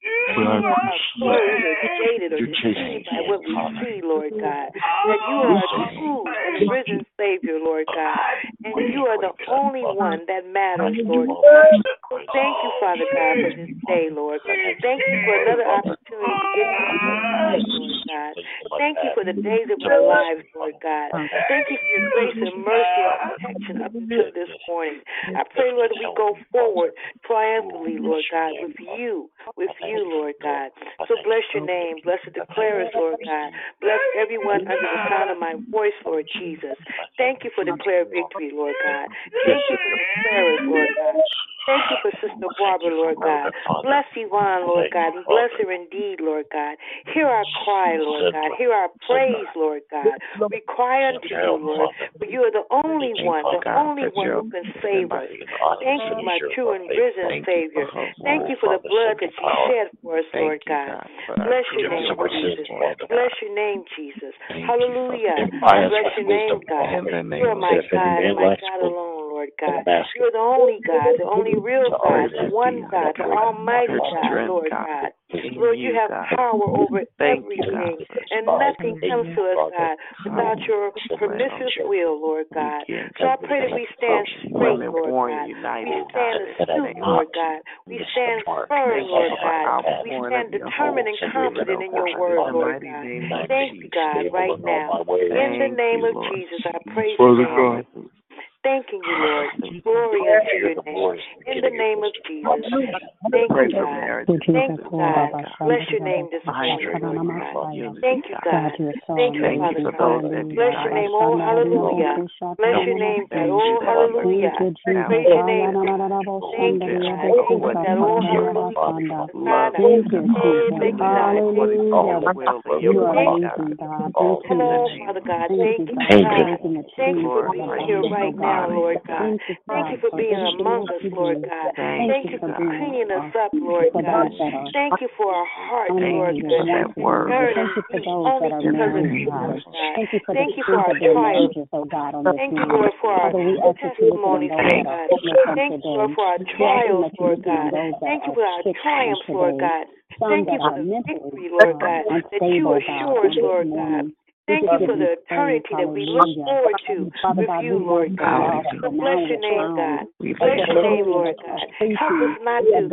closed or jaded or deceived by what we see, Lord God. That you are a true and risen Savior, Lord God. And you are the only one that matters, Lord God. So thank you, Father God, for this day, Lord. Thank you for another opportunity to get to know you, Lord God. Thank you for the days of our lives, Lord God. Thank you for your grace and mercy and protection up until this morning. I pray, Lord, that we go forward triumphantly, Lord God, with you, Lord God. So bless your name. Bless the declarers, Lord God. Bless everyone under the sound of my voice, Lord Jesus. Thank you for declare victory, Lord God. Thank you for declarers, Lord God. Thank you for Sister Barbara, Lord God. Bless Yvonne, Lord God, and bless her indeed, Lord God. Hear our cry, Lord God. Hear our praise, Lord God. We cry unto you, Lord, for you are the only one who can save us. Thank you, my true and risen Savior. Thank you for the blood that you shed for us, Lord God. Bless your name, Jesus. Bless your name, Jesus. Hallelujah. Bless your name, God. You are my God and my God alone, Lord God. You are the only God, the only real God, the one God, the almighty God, Lord God. Lord, you have power over everything, and nothing comes to us, God, without your permissive will, Lord God. So I pray that we stand straight, Lord God. We stand astute, Lord God. We stand firm, Lord God. We stand determined and confident in your word, Lord God. Thank you, God, right now. In the name of Jesus, I praise your name. Thanking you, Lord. Glory unto your name. In the name of Jesus. Thank you, God. Thank you, God. Bless your name this morning, Lord God. Thank you, God. Thank you, Father God. Bless your name, oh hallelujah. Bless your name, God. Oh hallelujah. Praise your name. Thank you, God. Thank you, God. Oh hallelujah. Thank you, God. You are amazing, God. Oh, Father God. Thank you, God. Thank you for being here right now, Lord God. Thank you for being among us, Lord God. Thank you for cleaning us up, Lord God. Thank you for our hearts, Lord God. Thank you for those that are married, God. Thank you for our trials. Thank you, Lord, for our testimonies, Lord God. Thank you, Lord, for our trials, Lord God. Thank you for our triumphs, Lord God. Thank you for the victory, Lord God, that you assure us, Lord God. Thank you for the eternity that we look forward to with you, Lord God. So bless your name, God. Bless your name, Lord God. Help us not to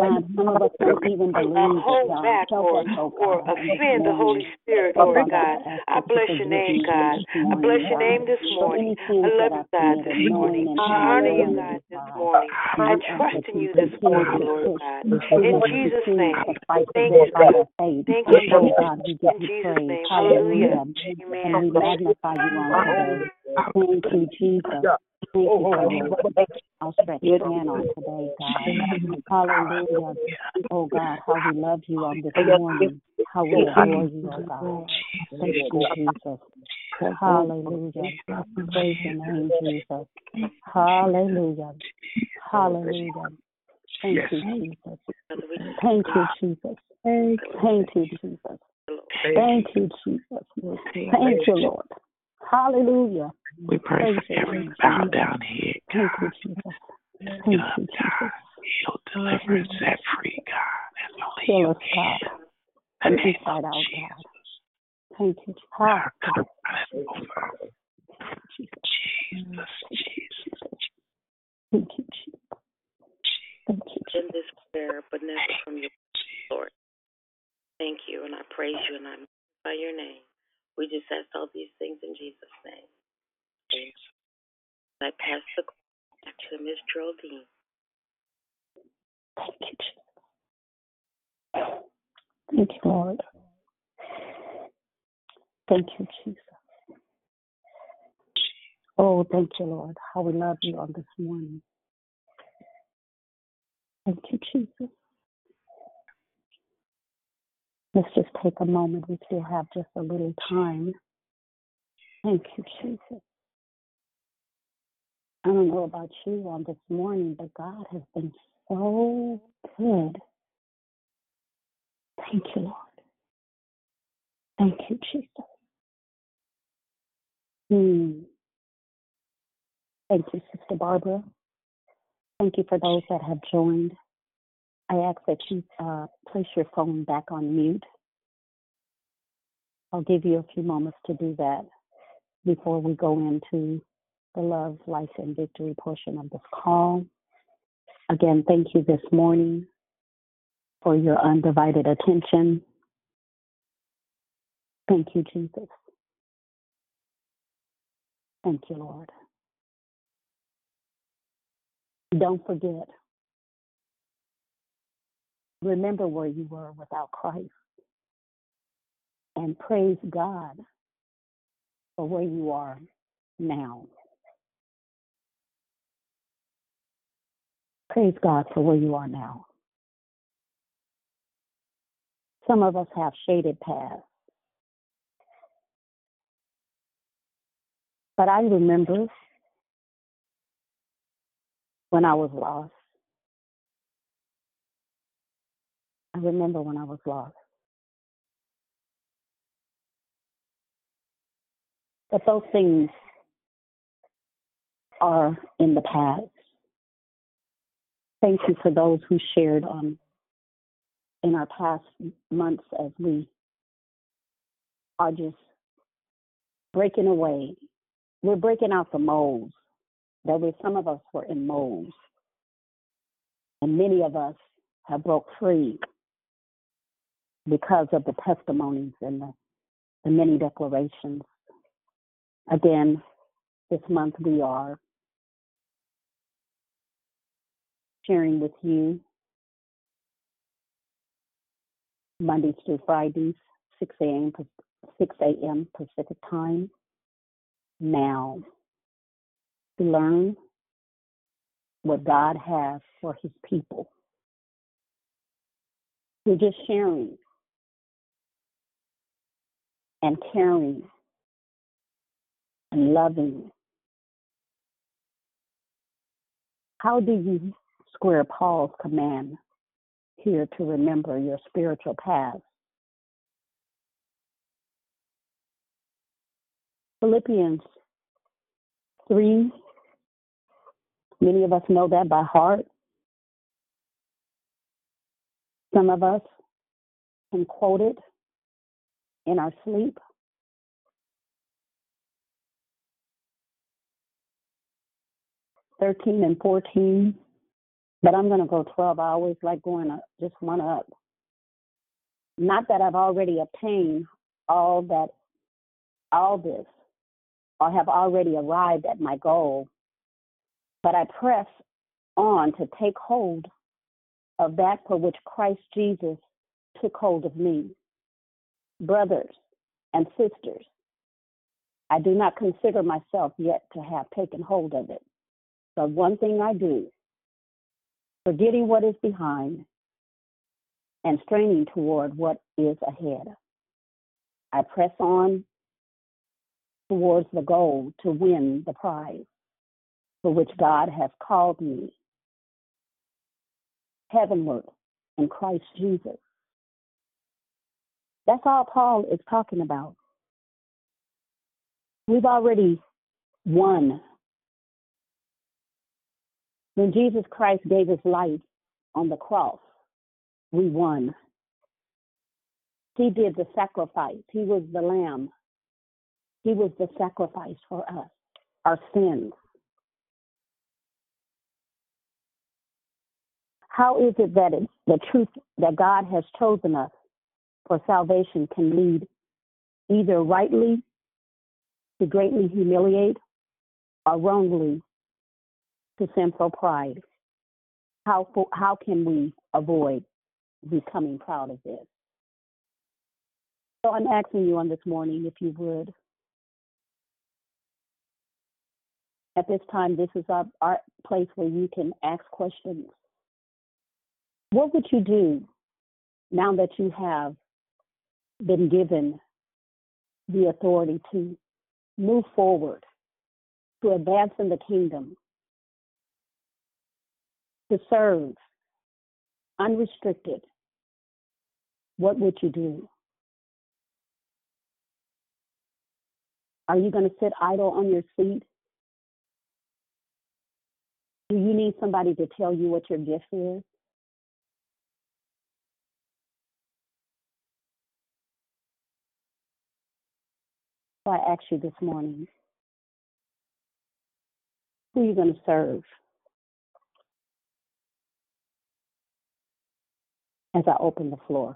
hold back or offend the Holy Spirit, Lord God. I bless your name, God. I bless your name this morning. I love you, God, this morning. I honor you, God, this morning. I trust in you this morning, Lord God. In Jesus' name. Thank you, God. Thank you, Lord. In Jesus' name. Hallelujah. Amen. And we magnify you on today. Thank you, Jesus. Thank you for your outstretched hand on today, God. Hallelujah. Oh, God, how we love you on this morning. How we adore you, oh, God. Thank you, Jesus. Hallelujah. Praise your name, Jesus. Hallelujah. Hallelujah. Thank you, Jesus. Thank you, Jesus. Thank you, Jesus. Thank you, Jesus. Thank you, Lord. Hallelujah. We pray for every bow down head, God. Thank you, Jesus. Thank you, Jesus. Heal, deliver, and set free, God. As we Heal us, God. Inside out, God. Thank you, Jesus. Jesus, Jesus. Thank you, Jesus. Thank you, Jesus. In this prayer, but never from your Lord. Thank you, and I praise you, and I magnify your name. We just ask all these things in Jesus' name. Amen. I pass the call back to Miss Geraldine. Thank you, Jesus. Thank you, Lord. Thank you, Jesus. Oh, thank you, Lord. How we love you on this morning. Thank you, Jesus. Let's just take a moment. We still have just a little time. Thank you, Jesus. I don't know about you on this morning, but God has been so good. Thank you, Lord. Thank you, Jesus. Thank you, Sister Barbara. Thank you for those that have joined. I ask that you place your phone back on mute. I'll give you a few moments to do that before we go into the Love, Life, and Victory portion of this call. Again, thank you this morning for your undivided attention. Thank you, Jesus. Thank you, Lord. Don't forget, remember where you were without Christ, and praise God for where you are now. Praise God for where you are now. Some of us have shaded paths. But I remember when I was lost. I remember when I was lost. But those things are in the past. Thank you for those who shared in our past months as we are just breaking away. We're breaking out the molds. Some of us were in molds. And many of us have broke free because of the testimonies and the many declarations. Again, this month we are sharing with you Mondays through Fridays, 6 a.m. Pacific time. Now, to learn what God has for his people. We're just sharing and caring and loving. How do you square Paul's command here to remember your spiritual past? Philippians 3, many of us know that by heart. Some of us can quote it in our sleep. (13 and 14), but I'm going to go 12. I always like going up, just one up. Not that I've already obtained all this, or have already arrived at my goal, but I press on to take hold of that for which Christ Jesus took hold of me. Brothers and sisters, I do not consider myself yet to have taken hold of it. But one thing I do, forgetting what is behind and straining toward what is ahead, I press on towards the goal to win the prize for which God has called me heavenward in Christ Jesus. That's all Paul is talking about. We've already won. When Jesus Christ gave his life on the cross, we won. He did the sacrifice. He was the lamb. He was the sacrifice for us, our sins. How is it that the truth that God has chosen us for salvation can lead either rightly to greatly humiliate or wrongly to sinful pride? How can we avoid becoming proud of this? So I'm asking you on this morning, if you would, at this time, this is our place where you can ask questions. What would you do now that you have been given the authority to move forward, to advance in the kingdom, to serve unrestricted, what would you do? Are you going to sit idle on your seat? Do you need somebody to tell you what your gift is? So I ask you this morning, who are you going to serve? As I open the floor.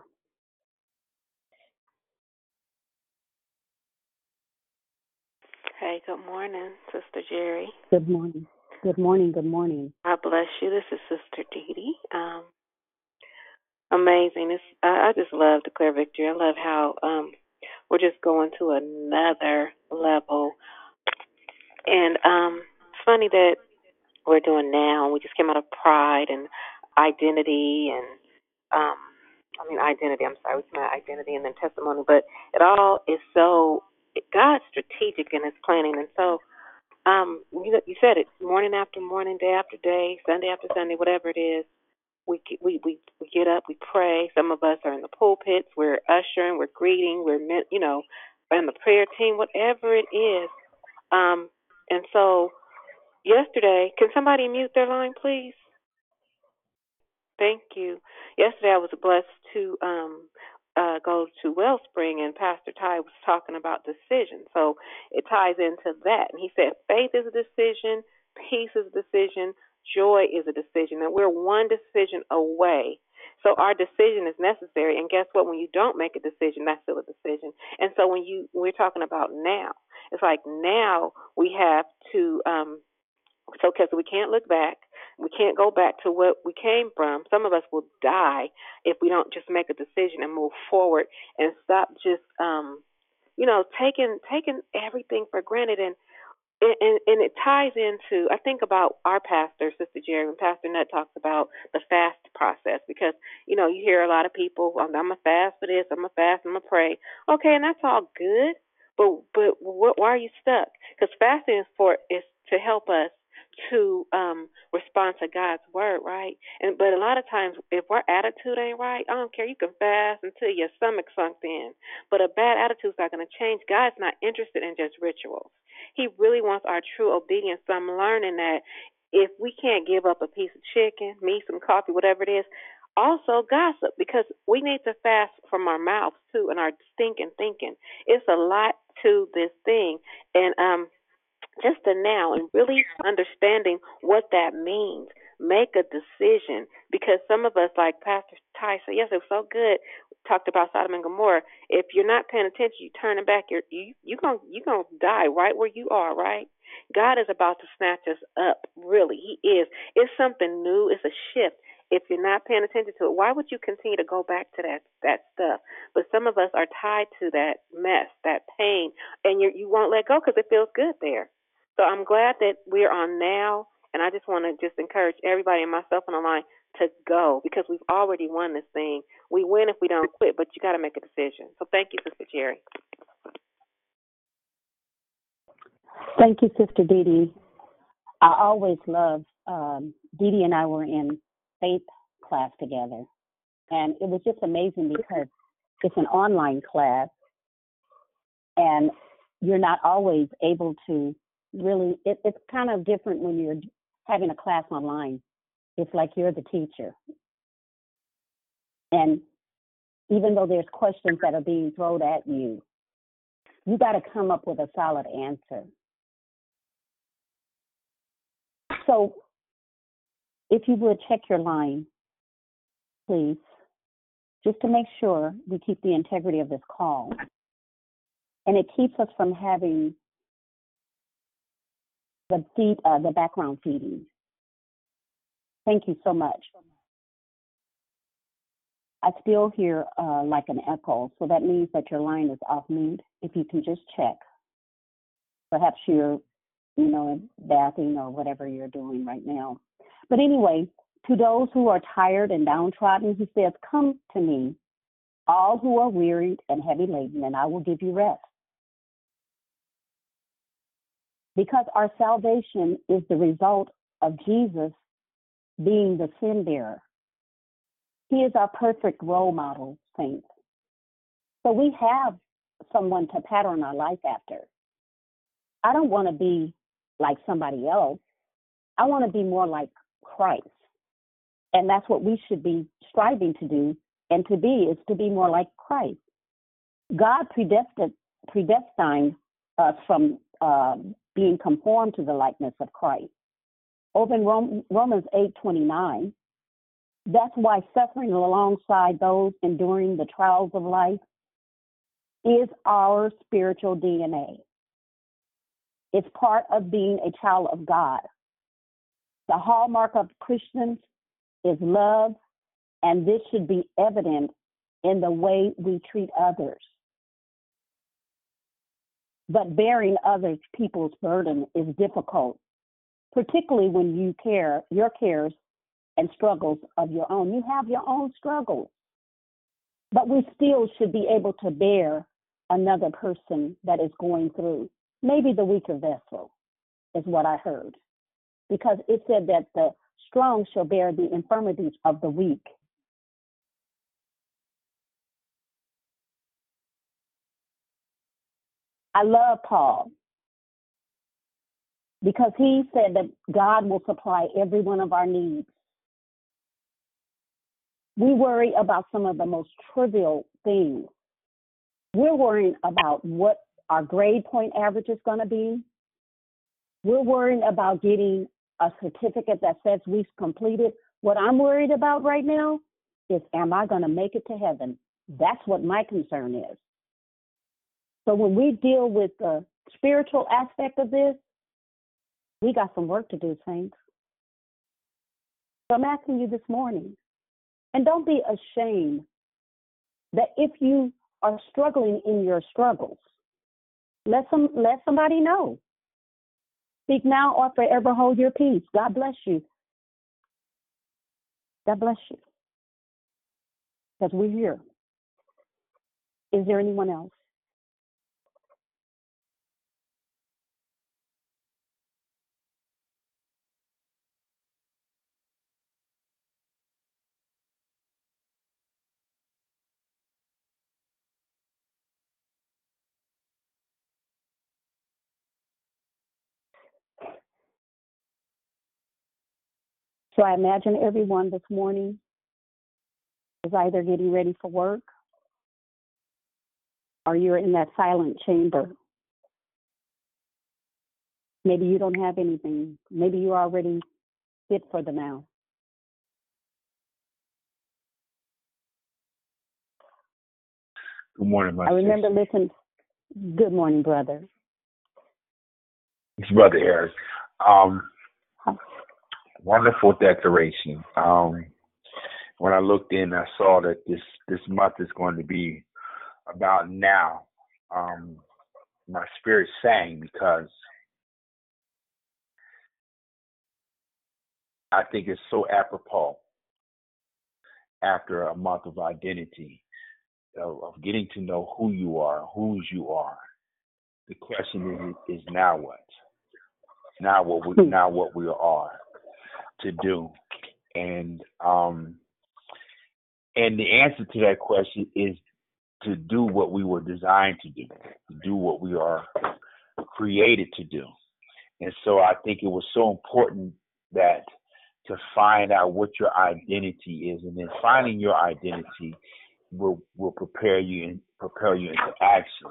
Hey, good morning, Sister Jerry. Good morning. Good morning. Good morning. God bless you. This is Sister Dee Dee. Amazing. I just love Declare Victory. I love how we're just going to another level. And it's funny that we're doing now. We just came out of pride and identity and identity. I'm sorry, we came out of identity and then testimony. But it all is so God's strategic in His planning, and so you said it, morning after morning, day after day, Sunday after Sunday, whatever it is. We get up, we pray. Some of us are in the pulpits, we're ushering, we're greeting, we're in the prayer team, whatever it is. And so yesterday, can somebody mute their line, please? Thank you. Yesterday I was blessed to go to Wellspring, and Pastor Ty was talking about decision. So it ties into that. And he said faith is a decision, peace is a decision, joy is a decision, and we're one decision away. So our decision is necessary, and guess what? When you don't make a decision, that's still a decision. And so we're talking about now, it's like now we have to because we can't look back. We can't go back to what we came from. Some of us will die if we don't just make a decision and move forward and stop just, taking everything for granted. And it ties into, I think about our pastor, Sister Jerry, when Pastor Nutt talks about the fast process, because, you hear a lot of people, I'm going to fast for this, I'm going to fast, I'm going to pray. Okay, and that's all good, but why are you stuck? Because fasting is to help us to respond to God's word, right? But a lot of times, if our attitude ain't right, I don't care. You can fast until your stomach sunk in, but a bad attitude's not going to change. God's not interested in just rituals. He really wants our true obedience. So I'm learning that if we can't give up a piece of chicken, meat, some coffee, whatever it is, also gossip, because we need to fast from our mouths too and our stinking thinking. It's a lot to this thing, and just the now and really understanding what that means. Make a decision, because some of us, like Pastor Ty said, yes, it was so good, talked about Sodom and Gomorrah. If you're not paying attention, you're turning back, you're gonna die right where you are, right? God is about to snatch us up, really. He is. It's something new. It's a shift. If you're not paying attention to it, why would you continue to go back to that stuff? But some of us are tied to that mess, that pain, and you won't let go because it feels good there. So I'm glad that we're on now, and I just want to just encourage everybody and myself on the line to go, because we've already won this thing. We win if we don't quit, but you got to make a decision. So thank you, Sister Jerry. Thank you, Sister Dee Dee. I always loved, Dee Dee and I were in faith class together, and it was just amazing because it's an online class, and you're not always able to really, it's kind of different when you're having a class online. It's like you're the teacher. And even though there's questions that are being thrown at you, you got to come up with a solid answer. So if you would check your line, please, just to make sure we keep the integrity of this call. And it keeps us from having the background feeding. Thank you so much. I still hear like an echo, so that means that your line is off mute. If you can just check. Perhaps you're, bathing or whatever you're doing right now. But anyway, to those who are tired and downtrodden, he says, come to me, all who are wearied and heavy laden, and I will give you rest. Because our salvation is the result of Jesus being the sin bearer. He is our perfect role model, saints. So we have someone to pattern our life after. I don't want to be like somebody else. I want to be more like Christ. And that's what we should be striving to do and to be, is to be more like Christ. God predestined us from being conformed to the likeness of Christ. Over in Romans 8:29, that's why suffering alongside those enduring the trials of life is our spiritual DNA. It's part of being a child of God. The hallmark of Christians is love, and this should be evident in the way we treat others. But bearing other people's burden is difficult, particularly when you your cares and struggles of your own. You have your own struggles, but we still should be able to bear another person that is going through. Maybe the weaker vessel is what I heard, because it said that the strong shall bear the infirmities of the weak. I love Paul because he said that God will supply every one of our needs. We worry about some of the most trivial things. We're worrying about what our grade point average is going to be. We're worrying about getting a certificate that says we've completed. What I'm worried about right now is, am I going to make it to heaven? That's what my concern is. So when we deal with the spiritual aspect of this, we got some work to do, saints. So I'm asking you this morning, and don't be ashamed that if you are struggling in your struggles, let somebody know. Speak now or forever hold your peace. God bless you. God bless you. Because we're here. Is there anyone else? So I imagine everyone this morning is either getting ready for work or you're in that silent chamber. Maybe you don't have anything. Maybe you're already fit for the now. Good morning, my I remember listening. Good morning, brother. It's Brother Eric. Wonderful declaration. When I looked in, I saw that this month is going to be about now. My spirit sang because I think it's so apropos after a month of identity, of getting to know who you are, whose you are. The question is now what? Now what we are to do. And the answer to that question is to do what we were designed to do what we are created to do. And so I think it was so important that to find out what your identity is, and then finding your identity will prepare you into action.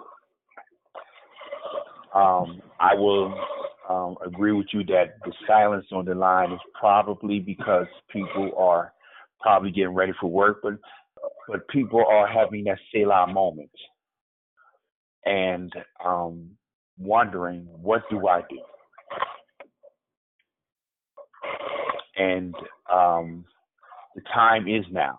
I will agree with you that the silence on the line is probably because people are probably getting ready for work, but people are having that Selah moment and wondering, what do I do? And the time is now.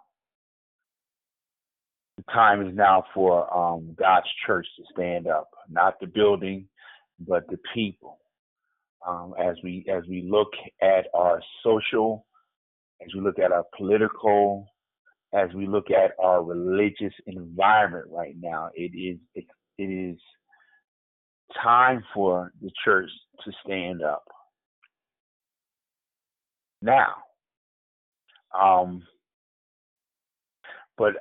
The time is now for God's church to stand up, not the building, but the people. As we look at our social, as we look at our political, as we look at our religious environment right now, it is time for the church to stand up now. But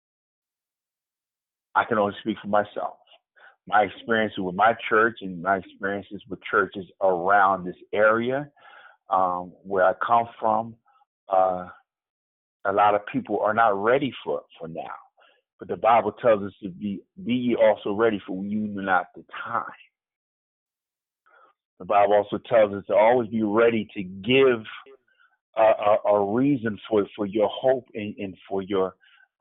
I can only speak for myself. My experience with my church and my experiences with churches around this area where I come from, a lot of people are not ready for now. But the Bible tells us to be ye also ready, for you know not the time. The Bible also tells us to always be ready to give a reason for your hope and for your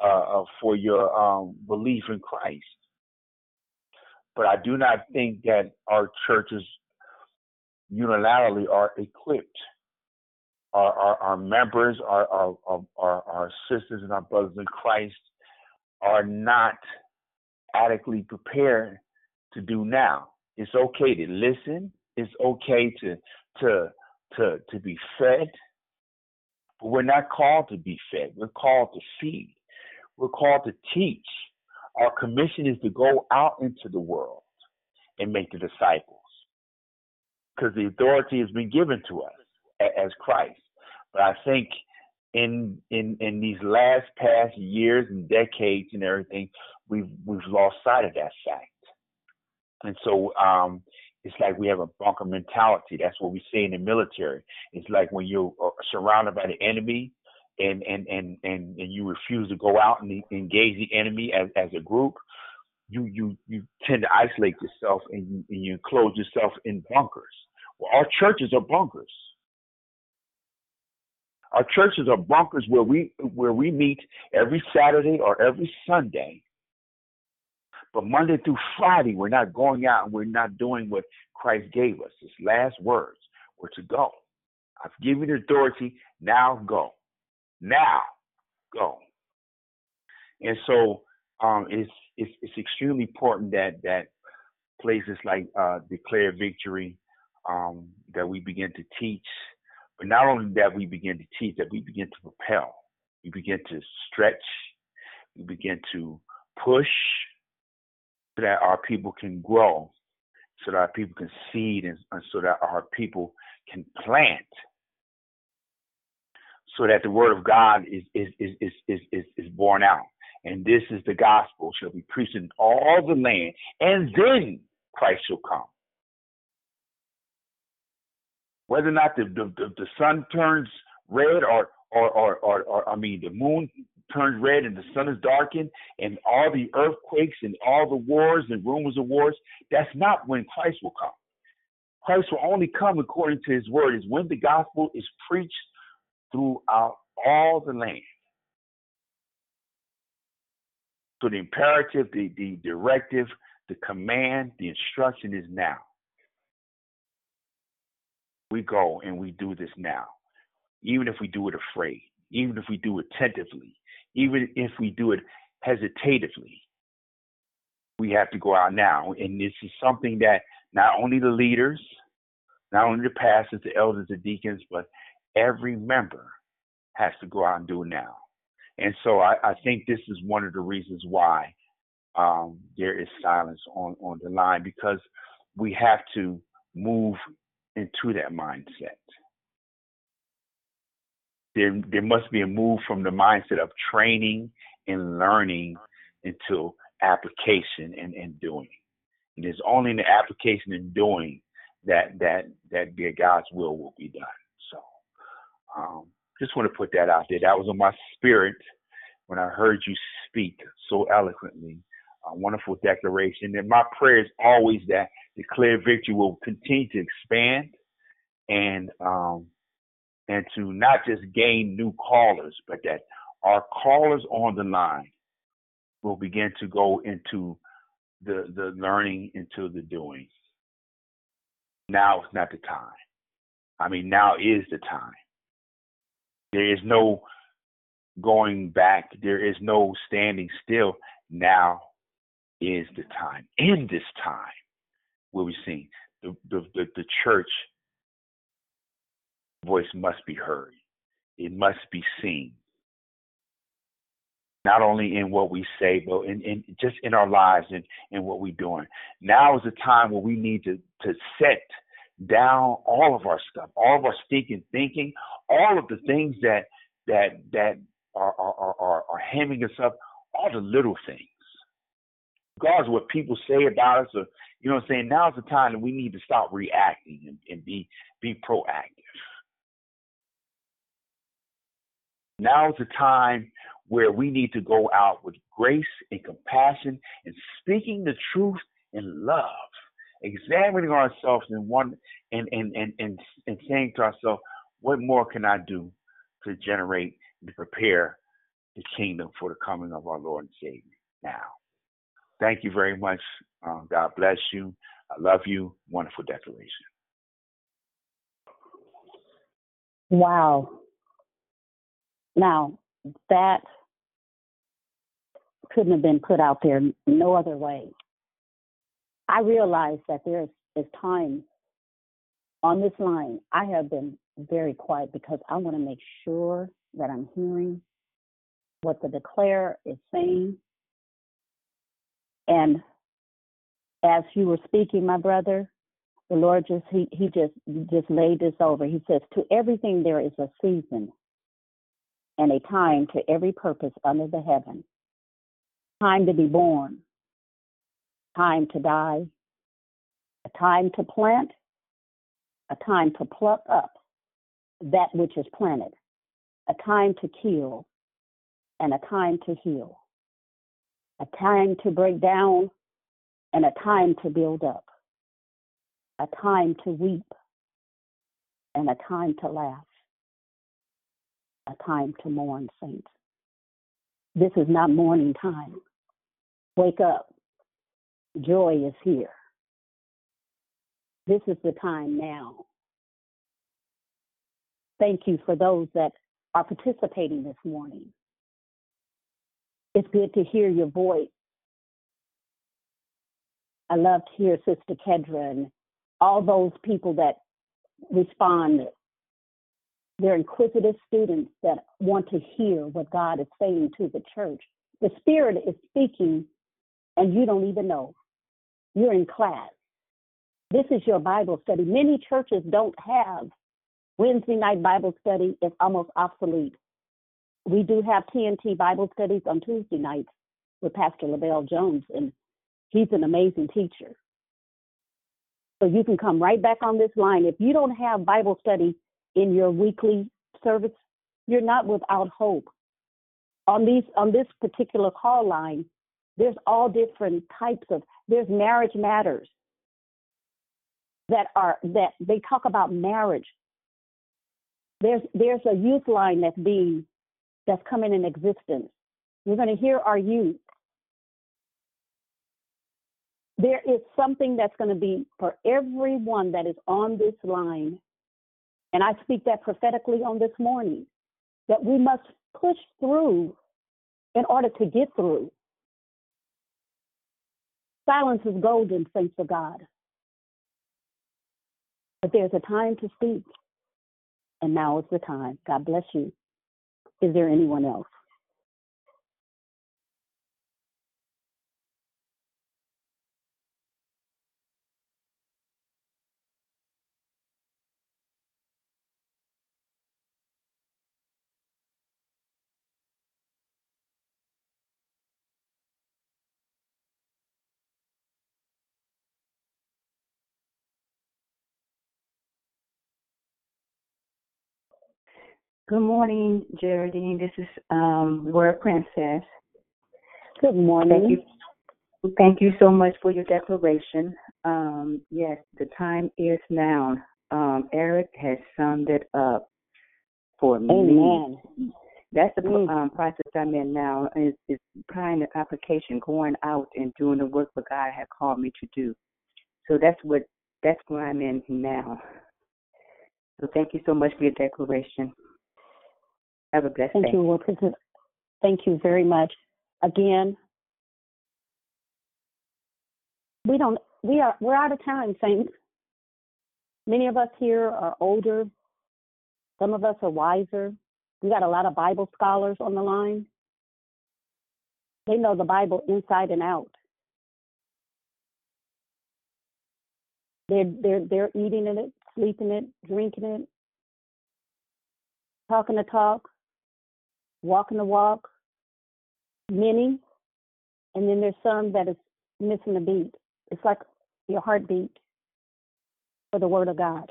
belief in Christ. But I do not think that our churches unilaterally are equipped. Our members, our sisters and our brothers in Christ are not adequately prepared to do now. It's okay to listen. It's okay to be fed. But we're not called to be fed. We're called to feed. We're called to teach. Our commission is to go out into the world and make the disciples, because the authority has been given to us as Christ. But I think in these past years and decades and everything, we've lost sight of that fact. And so it's like we have a bunker mentality. That's what we say in the military. It's like when you're surrounded by the enemy and you refuse to go out and engage the enemy as a group, you tend to isolate yourself and you enclose yourself in bunkers. Well, our churches are bunkers. Our churches are bunkers where we meet every Saturday or every Sunday. But Monday through Friday, we're not going out and we're not doing what Christ gave us. His last words were to go. I've given you authority, now go. Now go. And so it's extremely important that places like Declare Victory, that we begin to teach. But not only that we begin to teach, that we begin to propel. We begin to stretch. We begin to push so that our people can grow, so that our people can seed, and so that our people can plant, so that the word of God is born out. And this is the gospel shall be preached in all the land, and then Christ shall come. Whether or not the sun turns red or the moon turns red and the sun is darkened and all the earthquakes and all the wars and rumors of wars, that's not when Christ will come. Christ will only come according to his word, is when the gospel is preached throughout all the land. So the imperative, the directive, the command, the instruction is now. We go and we do this now, even if we do it afraid, even if we do it tentatively, even if we do it hesitatively. We have to go out now. And this is something that not only the leaders, not only the pastors, the elders, the deacons, but every member has to go out and do it now. And so I think this is one of the reasons why there is silence on the line, because we have to move into that mindset. There must be a move from the mindset of training and learning into application and doing. And it's only in the application and doing that God's will be done. So just want to put that out there. That was on my spirit when I heard you speak so eloquently. A wonderful declaration. And my prayer is always that Declare Victory will continue to expand and to not just gain new callers, but that our callers on the line will begin to go into the learning, into the doing. Now is not the time. I mean, now is the time. There is no going back. There is no standing still. Now is the time. In this time, where we sing, the church voice must be heard. It must be seen. not only in what we say, but in just in our lives and in what we're doing. Now is the time where we need to set down all of our stuff, all of our stinking thinking, all of the things that are hemming us up, all the little things. Regardless of what people say about us, or you know what I'm saying, now's the time that we need to stop reacting and be proactive. Now's the time where we need to go out with grace and compassion and speaking the truth in love, examining ourselves and saying to ourselves, what more can I do to generate and prepare the kingdom for the coming of our Lord and Savior now? Thank you very much. God bless you. I love you. Wonderful declaration. Wow. Now, that couldn't have been put out there no other way. I realize that there is times on this line I have been very quiet because I want to make sure that I'm hearing what the declarer is saying. And as you were speaking, my brother, the Lord just laid this over. He says, to everything there is a season and a time to every purpose under the heaven. Time to be born, time to die, a time to plant, a time to pluck up that which is planted, a time to kill, and a time to heal, a time to break down, and a time to build up, a time to weep, and a time to laugh, a time to mourn, saints. This is not mourning time. Wake up. Joy is here. This is the time now. Thank you for those that are participating this morning. It's good to hear your voice. I love to hear Sister Kedra and all those people that respond. They're inquisitive students that want to hear what God is saying to the church. The Spirit is speaking, and you don't even know. You're in class. This is your Bible study. Many churches don't have Wednesday night Bible study. It's almost obsolete. We do have TNT Bible studies on Tuesday nights with Pastor LaBelle Jones, and he's an amazing teacher. So you can come right back on this line. If you don't have Bible study in your weekly service, you're not without hope. On this particular call line, there's all different types of, there's marriage matters that they talk about marriage. There's a youth line that's coming in existence. We're going to hear our youth. There is something that's going to be for everyone that is on this line. And I speak that prophetically on this morning, that we must push through in order to get through. Silence is golden, saints of God. But there's a time to speak, and now is the time. God bless you. Is there anyone else? Good morning, Geraldine. This is Word Princess. Good morning. Thank you so much for your declaration. Yes, the time is now. Eric has summed it up for me. Amen. That's the process I'm in now, is applying the application, going out and doing the work that God had called me to do. So that's where I'm in now. So thank you so much for your declaration. Have a blessed day. Thank you, Lord President. Thank you very much. Again, we're out of time, saints. Many of us here are older. Some of us are wiser. We got a lot of Bible scholars on the line. They know the Bible inside and out. They're eating it, sleeping it, drinking it, talking the talk, walking the walk. Many, and then there's some that is missing the beat. It's like your heartbeat for the Word of God.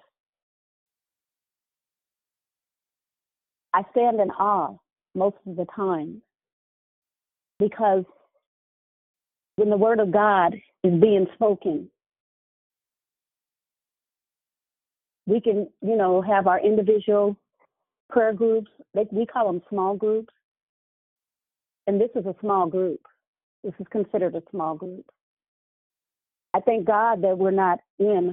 I stand in awe most of the time because when the Word of God is being spoken, we can, have our individual prayer groups. We call them small groups. And this is a small group. This is considered a small group. I thank God that we're not in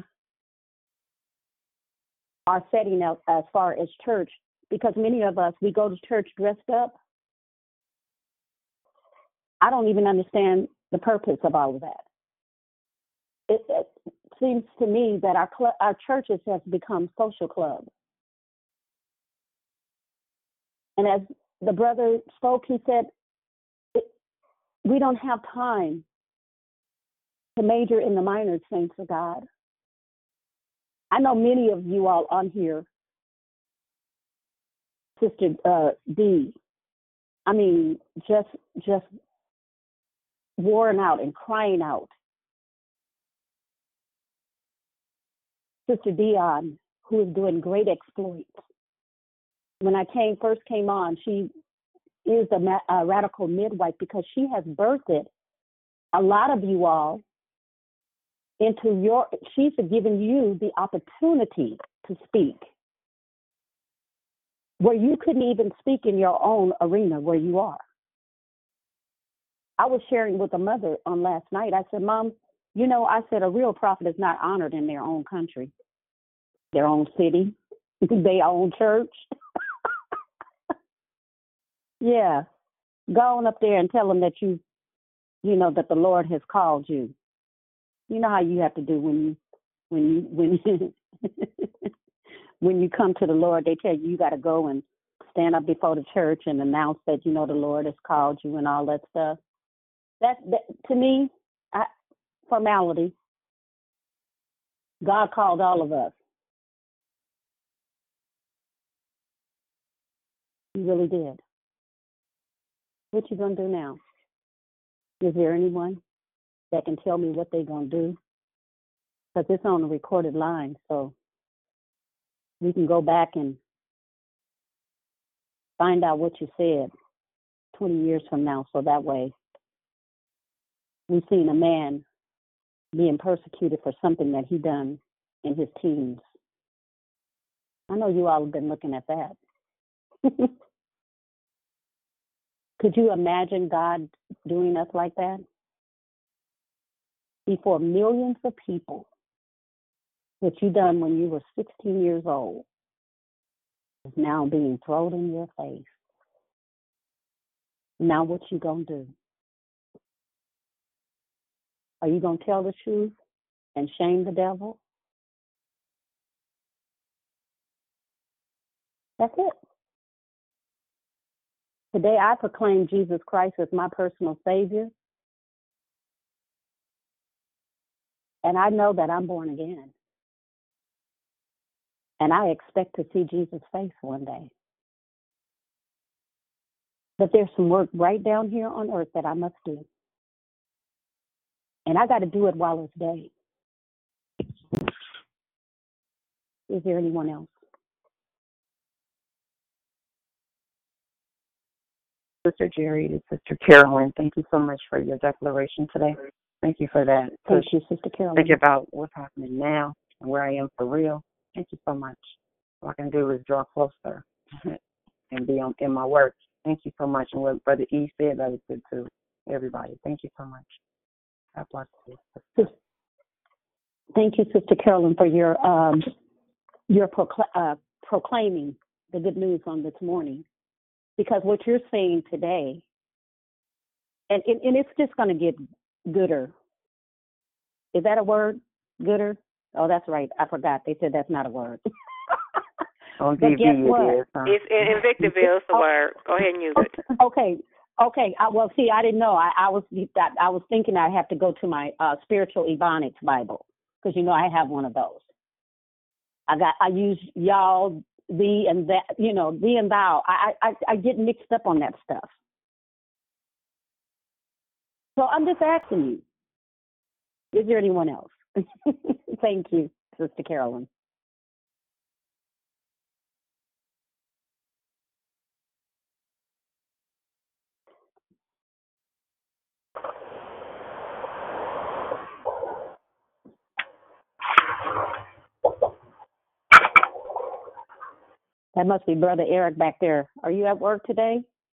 our setting out as far as church, because many of us, we go to church dressed up. I don't even understand the purpose of all of that. It seems to me that our churches have become social clubs. And as the brother spoke, he said, we don't have time to major in the minor, saints of God. I know many of you all on here, Sister D, just worn out and crying out. Sister Dion, who is doing great exploits. When I first came on, she is a radical midwife because she has birthed a lot of you all into she's given you the opportunity to speak where you couldn't even speak in your own arena where you are. I was sharing with a mother on last night. I said, Mom, I said a real prophet is not honored in their own country, their own city, their own church. Yeah. Go on up there and tell them that that the Lord has called you. You know how you have to do when you come to the Lord. They tell you got to go and stand up before the church and announce that the Lord has called you and all that stuff. That to me, formality. God called all of us. He really did. What you gonna do now? Is there anyone that can tell me what they're gonna do? Because it's on a recorded line, so we can go back and find out what you said 20 years from now. So that way, we've seen a man being persecuted for something that he done in his teens. I know you all have been looking at that. Could you imagine God doing us like that? Before millions of people, what you done when you were 16 years old is now being thrown in your face. Now what you gonna do? Are you gonna tell the truth and shame the devil? That's it. Today I proclaim Jesus Christ as my personal Savior. And I know that I'm born again. And I expect to see Jesus' face one day. But there's some work right down here on earth that I must do. And I got to do it while it's day. Is there anyone else? Sister Jerry, to Sister Carolyn, thank you so much for your declaration today. Thank you for that. Thank you, Sister Carolyn. Think about what's happening now and where I am for real. Thank you so much. All I can do is draw closer and be in my work. Thank you so much. And what Brother E said, that was good too. Everybody, thank you so much. God bless you. Thank you, Sister Carolyn, for your proclaiming the good news on this morning. Because what you're saying today, and it's just going to get gooder. Is that a word? Gooder? Oh, that's right. I forgot. They said that's not a word. On but DV guess what? It is, huh? It's in Invictiville, it's a word. Go ahead and use it. Okay. Okay. Well, see, I didn't know. I was thinking I'd have to go to my spiritual Ebonics Bible because I have one of those. I use y'all, thee, and that. Thee and thou. I get mixed up on that stuff. So I'm just asking you. Is there anyone else? Thank you, Sister Carolyn. That must be Brother Eric back there. Are you at work today?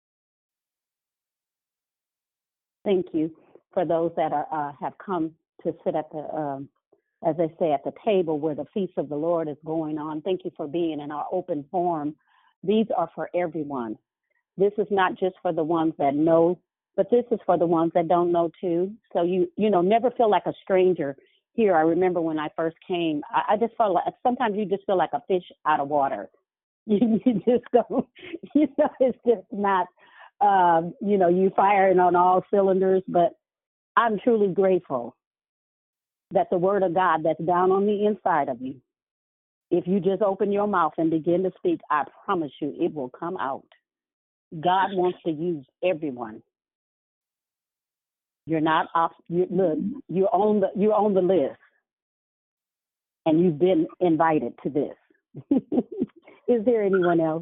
Thank you for those that have come to sit at the, as they say, at the table where the feast of the Lord is going on. Thank you for being in our open forum. These are for everyone. This is not just for the ones that know, but this is for the ones that don't know too. So you never feel like a stranger here. I remember when I first came, I just felt like sometimes you just feel like a fish out of water. You just go, it's just not, you firing on all cylinders, but I'm truly grateful that the word of God that's down on the inside of you, if you just open your mouth and begin to speak, I promise you it will come out. God wants to use everyone. You're not off. Look, you're on the list, and you've been invited to this. Is there anyone else?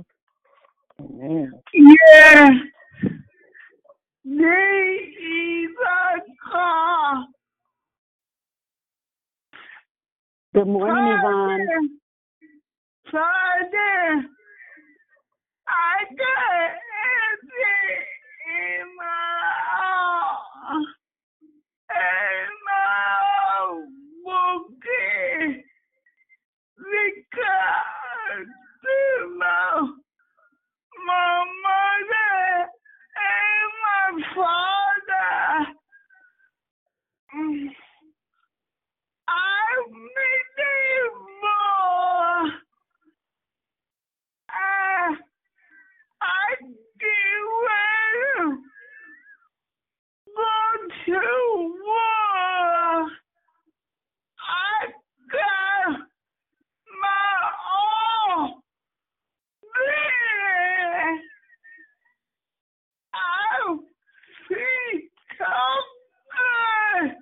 Yeah. There is a car. Good morning, Yvonne. Father, I got everything in my book because my mother and my father, I made them more. I did well. Go to war. I got my own. I feel so good.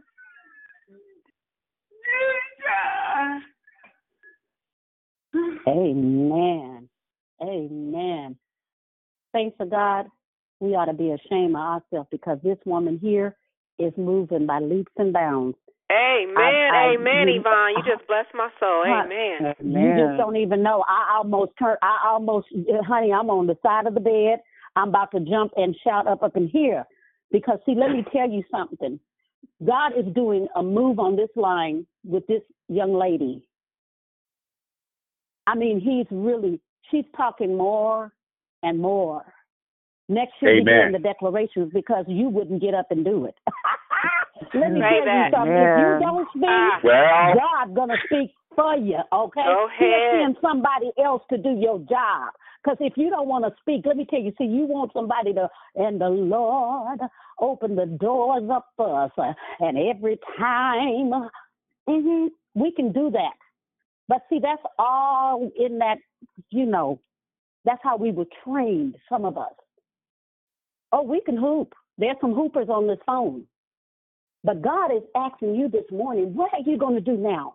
Amen. Amen. Thanks to God, we ought to be ashamed of ourselves because this woman here is moving by leaps and bounds. Amen. Amen, Yvonne. You just blessed my soul. Amen. You just don't even know. Honey, I'm on the side of the bed. I'm about to jump and shout up in here because, see, let me tell you something. God is doing a move on this line with this young lady. I mean, she's talking more and more. Next year, we're doing the declarations because you wouldn't get up and do it. Let me tell you something. If you don't speak, God's going to speak for you, okay? Go ahead. He'll send somebody else to do your job. Because if you don't want to speak, let me tell you, see, you want somebody to, and the Lord open the doors up for us. And every time, we can do that. But see, that's all in that, that's how we were trained, some of us. Oh, we can hoop. There's some hoopers on this phone. But God is asking you this morning, what are you going to do now?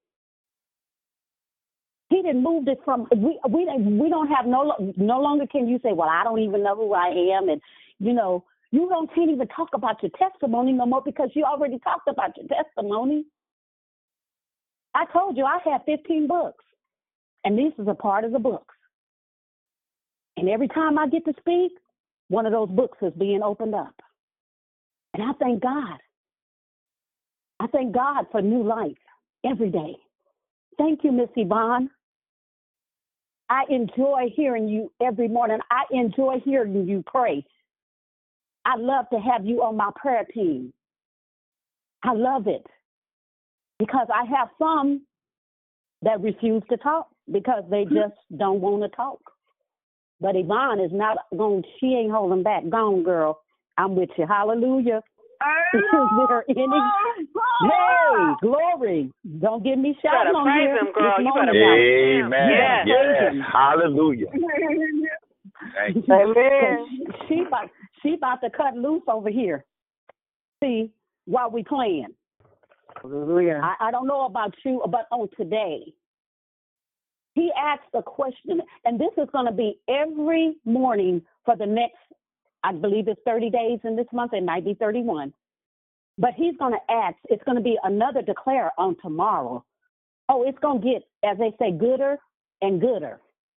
He didn't move it from, we don't have no longer can you say, well, I don't even know who I am. And, you can't even talk about your testimony no more because you already talked about your testimony. I told you I have 15 books, and this is a part of the books. And every time I get to speak, one of those books is being opened up. And I thank God. I thank God for new life every day. Thank you, Miss Yvonne. I enjoy hearing you every morning. I enjoy hearing you pray. I love to have you on my prayer team. I love it because I have some that refuse to talk because they just don't want to talk. But Yvonne is not going, she ain't holding back. Gone, girl. I'm with you. Hallelujah. Is there any? Hey, glory. Don't get me shouting on here. You better praise him, girl. You better praise him. Amen. Yes. Yes. Hallelujah. Thank you. Amen. She about to cut loose over here. See, while we playing. Hallelujah. I don't know about you, but on today, he asked a question, and this is going to be every morning for the next, I believe it's 30 days in this month. It might be 31. But he's going to ask, it's going to be another declare on tomorrow. Oh, it's going to get, as they say, gooder and gooder.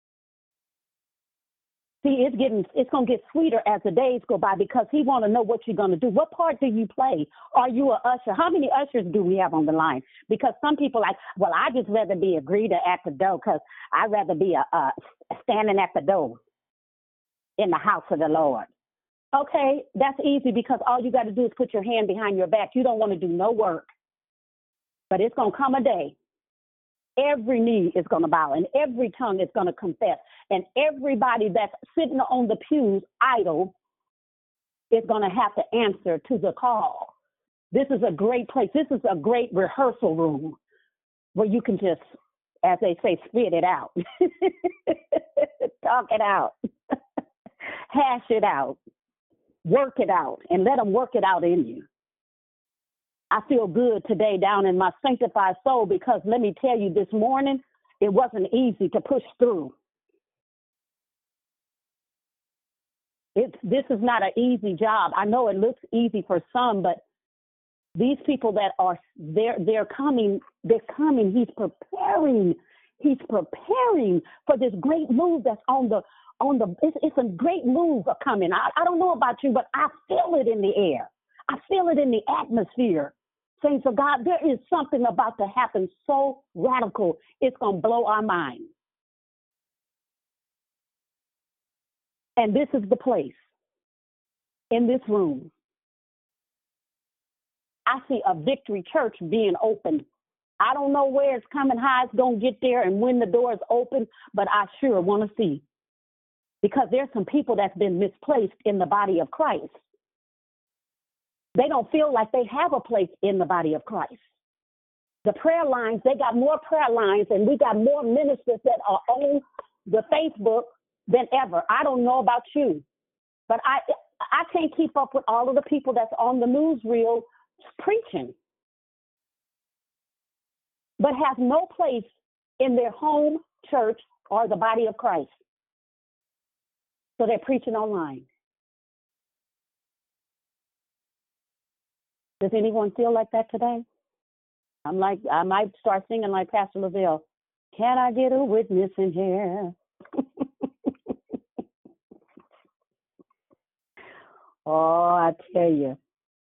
See, it's going to get sweeter as the days go by because he want to know what you're going to do. What part do you play? Are you an usher? How many ushers do we have on the line? Because some people like, well, I just rather be a greeter at the door because I'd rather be a standing at the door in the house of the Lord. Okay, that's easy because all you got to do is put your hand behind your back. You don't want to do no work. But it's going to come a day. Every knee is going to bow and every tongue is going to confess. And everybody that's sitting on the pews idle is going to have to answer to the call. This is a great place. This is a great rehearsal room where you can just, as they say, spit it out. Talk it out. Hash it out. Work it out and let them work it out in you. I feel good today down in my sanctified soul because let me tell you, this morning, it wasn't easy to push through. This is not an easy job. I know it looks easy for some, but these people that are, they're coming, he's preparing for this great move that's it's a great move coming. I don't know about you, but I feel it in the air. I feel it in the atmosphere. Saints of God, there is something about to happen so radical, it's going to blow our minds. And this is the place, in this room. I see a Victory Church being opened. I don't know where it's coming, how it's going to get there and when the doors open, but I sure want to see. Because there's some people that's been misplaced in the body of Christ. They don't feel like they have a place in the body of Christ. The prayer lines, they got more prayer lines, and we got more ministers that are on the Facebook than ever. I don't know about you, but I can't keep up with all of the people that's on the newsreel preaching, but have no place in their home church or the body of Christ. So they're preaching online. Does anyone feel like that today? I might start singing like Pastor Lavelle. Can I get a witness in here? Oh, I tell you.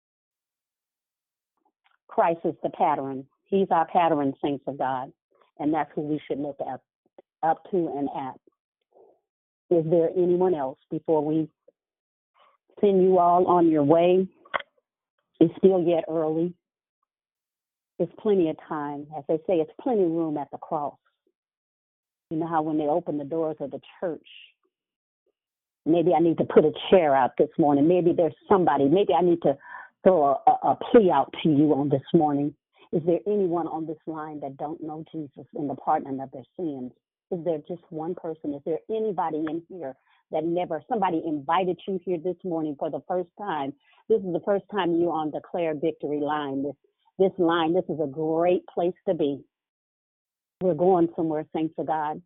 Christ is the pattern. He's our pattern, saints of God. And that's who we should look up to and at. Is there anyone else before we send you all on your way? It's still yet early. There's plenty of time. As they say, it's plenty of room at the cross. You know how when they open the doors of the church, maybe I need to put a chair out this morning. Maybe there's somebody. Maybe I need to throw a plea out to you on this morning. Is there anyone on this line that don't know Jesus and the pardon of their sins? Is there just one person? Is there anybody in here that somebody invited you here this morning for the first time? This is the first time you're on Declare Victory line. This line, this is a great place to be. We're going somewhere, saints of God.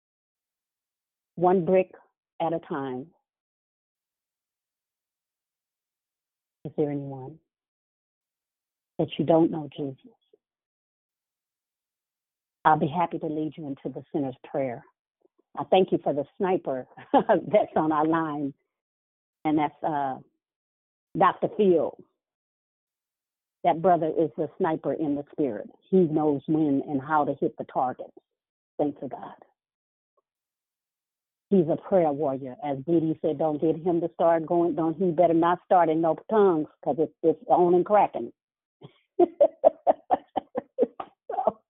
One brick at a time. Is there anyone that you don't know Jesus? I'll be happy to lead you into the sinner's prayer. I thank you for the sniper that's on our line, and that's Dr. Field. That brother is the sniper in the spirit. He knows when and how to hit the target. Thanks to God. He's a prayer warrior. As Didi said, don't get him to start going. He better not start in no tongues because it's on and cracking.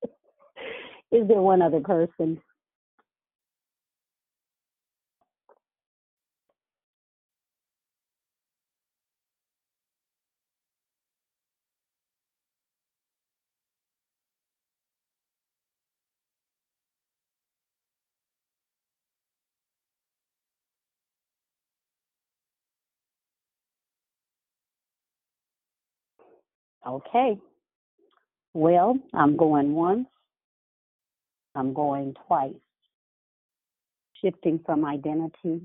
Is there one other person? Okay. Well, I'm going once. I'm going twice. Shifting from identity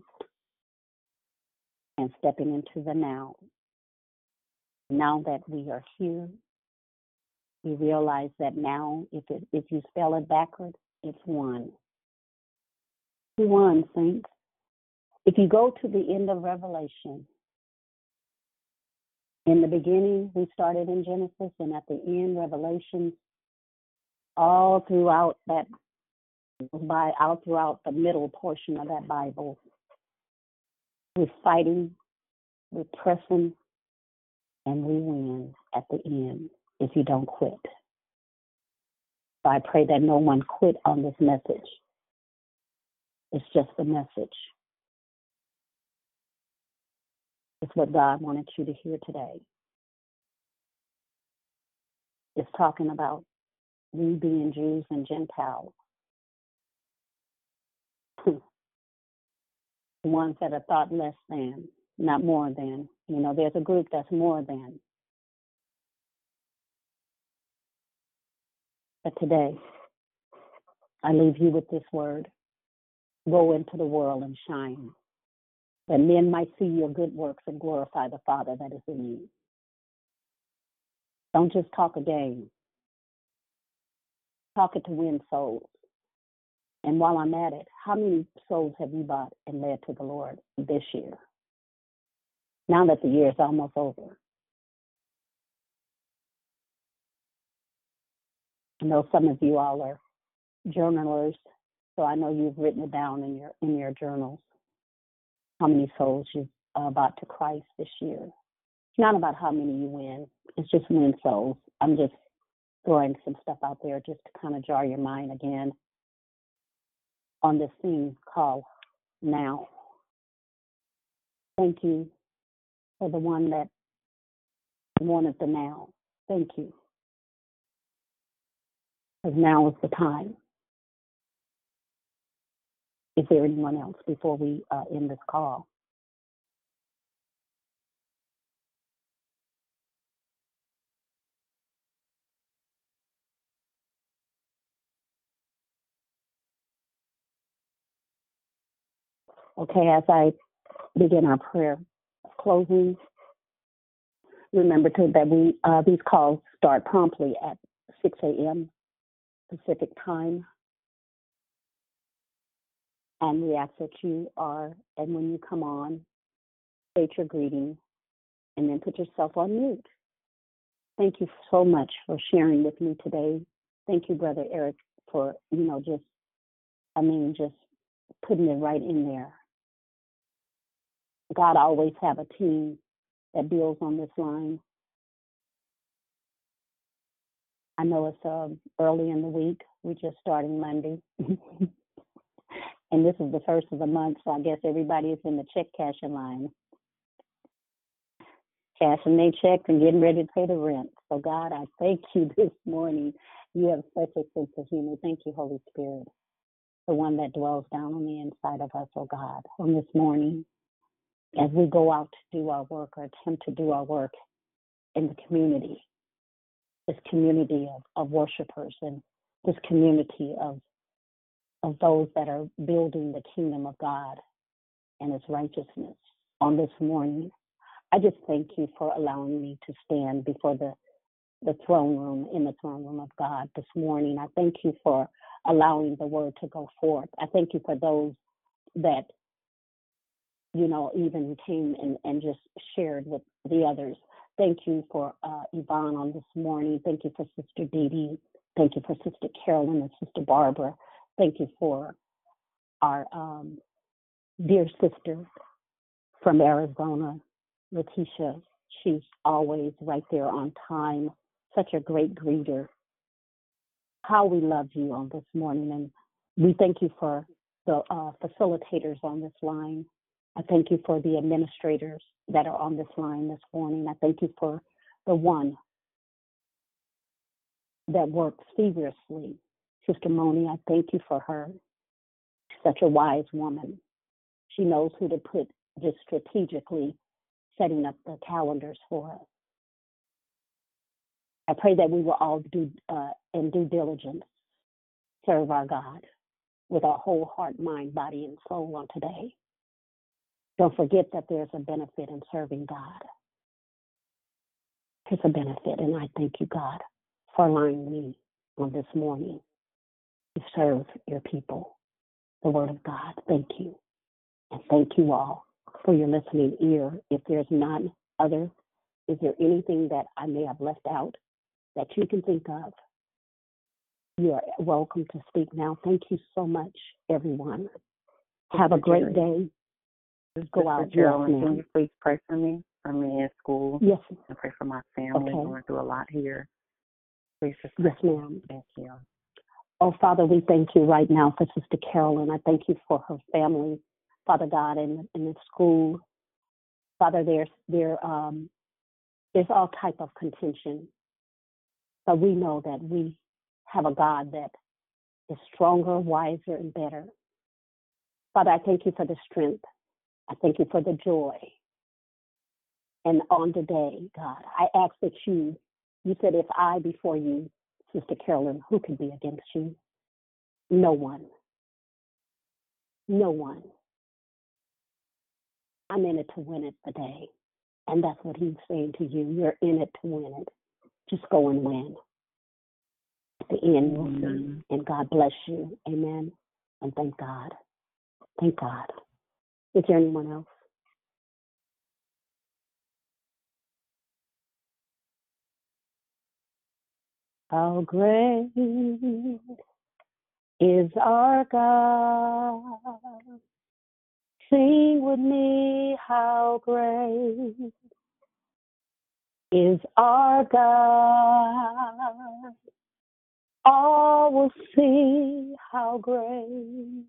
and stepping into the now. Now that we are here, we realize that now, if you spell it backward, it's one. One, saints. If you go to the end of Revelation, in the beginning, we started in Genesis, and at the end, Revelation, all throughout the middle portion of that Bible, we're fighting, we're pressing, and we win at the end if you don't quit. So I pray that no one quit on this message. It's just a message. It's what God wanted you to hear today. It's talking about we being Jews and Gentiles. The ones that are thought less than, not more than. You know, there's a group that's more than. But today, I leave you with this word. Go into the world and shine, that men might see your good works and glorify the Father that is in you. Don't just talk a game. Talk it to win souls. And while I'm at it, how many souls have you bought and led to the Lord this year? Now that the year is almost over. I know some of you all are journalers, so I know you've written it down in your journals. How many souls you've brought to Christ this year? It's not about how many you win. It's just win souls. I'm just throwing some stuff out there just to kind of jar your mind again on this thing called now. Thank you for the one that wanted the now. Thank you. Because now is the time. Is there anyone else before we end this call? Okay, as I begin our prayer closing, remember that these calls start promptly at 6 a.m. Pacific time. And we ask that you and when you come on, state your greeting and then put yourself on mute. Thank you so much for sharing with me today. Thank you, Brother Eric, for, just putting it right in there. God always have a team that builds on this line. I know it's early in the week. We're just starting Monday. And this is the first of the month, so I guess everybody is in the check cashing line. Cashing their checks and getting ready to pay the rent. So, God, I thank you this morning. You have such a sense of humor. Thank you, Holy Spirit, the one that dwells down on the inside of us, oh God, on this morning. As we go out to do our work or attempt to do our work in the community, this community of worshipers and this community of those that are building the kingdom of God and its righteousness on this morning. I just thank you for allowing me to stand before the throne room, in the throne room of God this morning. I thank you for allowing the word to go forth. I thank you for those that even came and just shared with the others. Thank you for Yvonne on this morning. Thank you for Sister Dee Dee. Thank you for Sister Carolyn and Sister Barbara. Thank you for our dear sister from Arizona, Letitia. She's always right there on time. Such a great greeter. How we love you on this morning. And we thank you for the facilitators on this line. I thank you for the administrators that are on this line this morning. I thank you for the one that works feverishly, Sister Moni. I thank you for her. Such a wise woman. She knows who to put just strategically setting up the calendars for us. I pray that we will all do in due diligence serve our God with our whole heart, mind, body, and soul on today. Don't forget that there's a benefit in serving God. There's a benefit, and I thank you, God, for allowing me on this morning to serve your people, the Word of God. Thank you. And thank you all for your listening ear. If there's none other, is there anything that I may have left out that you can think of? You are welcome to speak now. Thank you so much, everyone. Have a great day. Go out. Geraldine, can you please pray for me in school? Yes. And pray for my family. Okay. Going through a lot here. Please just Yes, ma'am. Thank you. Oh, Father, we thank you right now for Sister Carolyn. I thank you for her family, Father God, in the school. Father, there's all type of contention, but we know that we have a God that is stronger, wiser, and better. Father, I thank you for the strength. I thank you for the joy. And on today, God, I ask that you said, if I before you, Sister Carolyn, who can be against you? No one. No one. I'm in it to win it today. And that's what he's saying to you. You're in it to win it. Just go and win. At the end, you'll see. And God bless you. Amen. And thank God. Thank God. Is there anyone else? How great is our God. Sing with me, how great is our God. All will see how great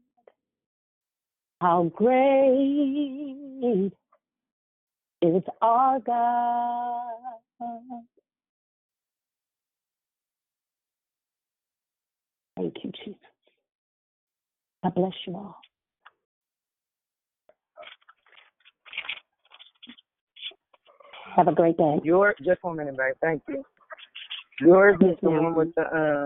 is our God. Thank you, Jesus. God bless you all. Have a great day. Just 1 minute, babe. Thank you. Yours is the one with the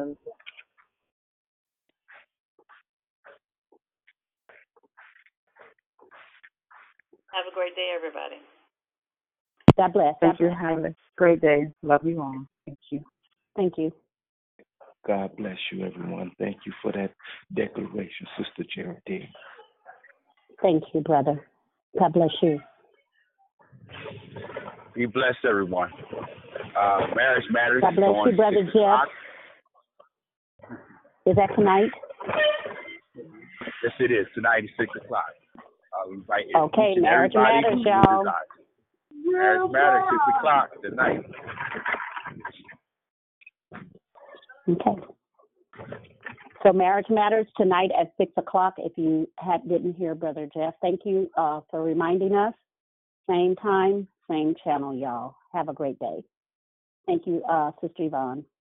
Have a great day, everybody. God bless. Thank you. Have a great day. Love you all. Thank you. Thank you. God bless you, everyone. Thank you for that declaration, Sister Geraldine. Thank you, brother. God bless you. Be blessed, everyone. Marriage Matters. God bless you, Brother Jeff. Is that tonight? Yes, it is. Tonight is 6 o'clock. Okay, Marriage Matters, y'all. Marriage Matters, 6 o'clock tonight. Okay. So Marriage Matters tonight at 6 o'clock. If you didn't hear Brother Jeff, thank you for reminding us. Same time, same channel, y'all. Have a great day. Thank you, Sister Yvonne.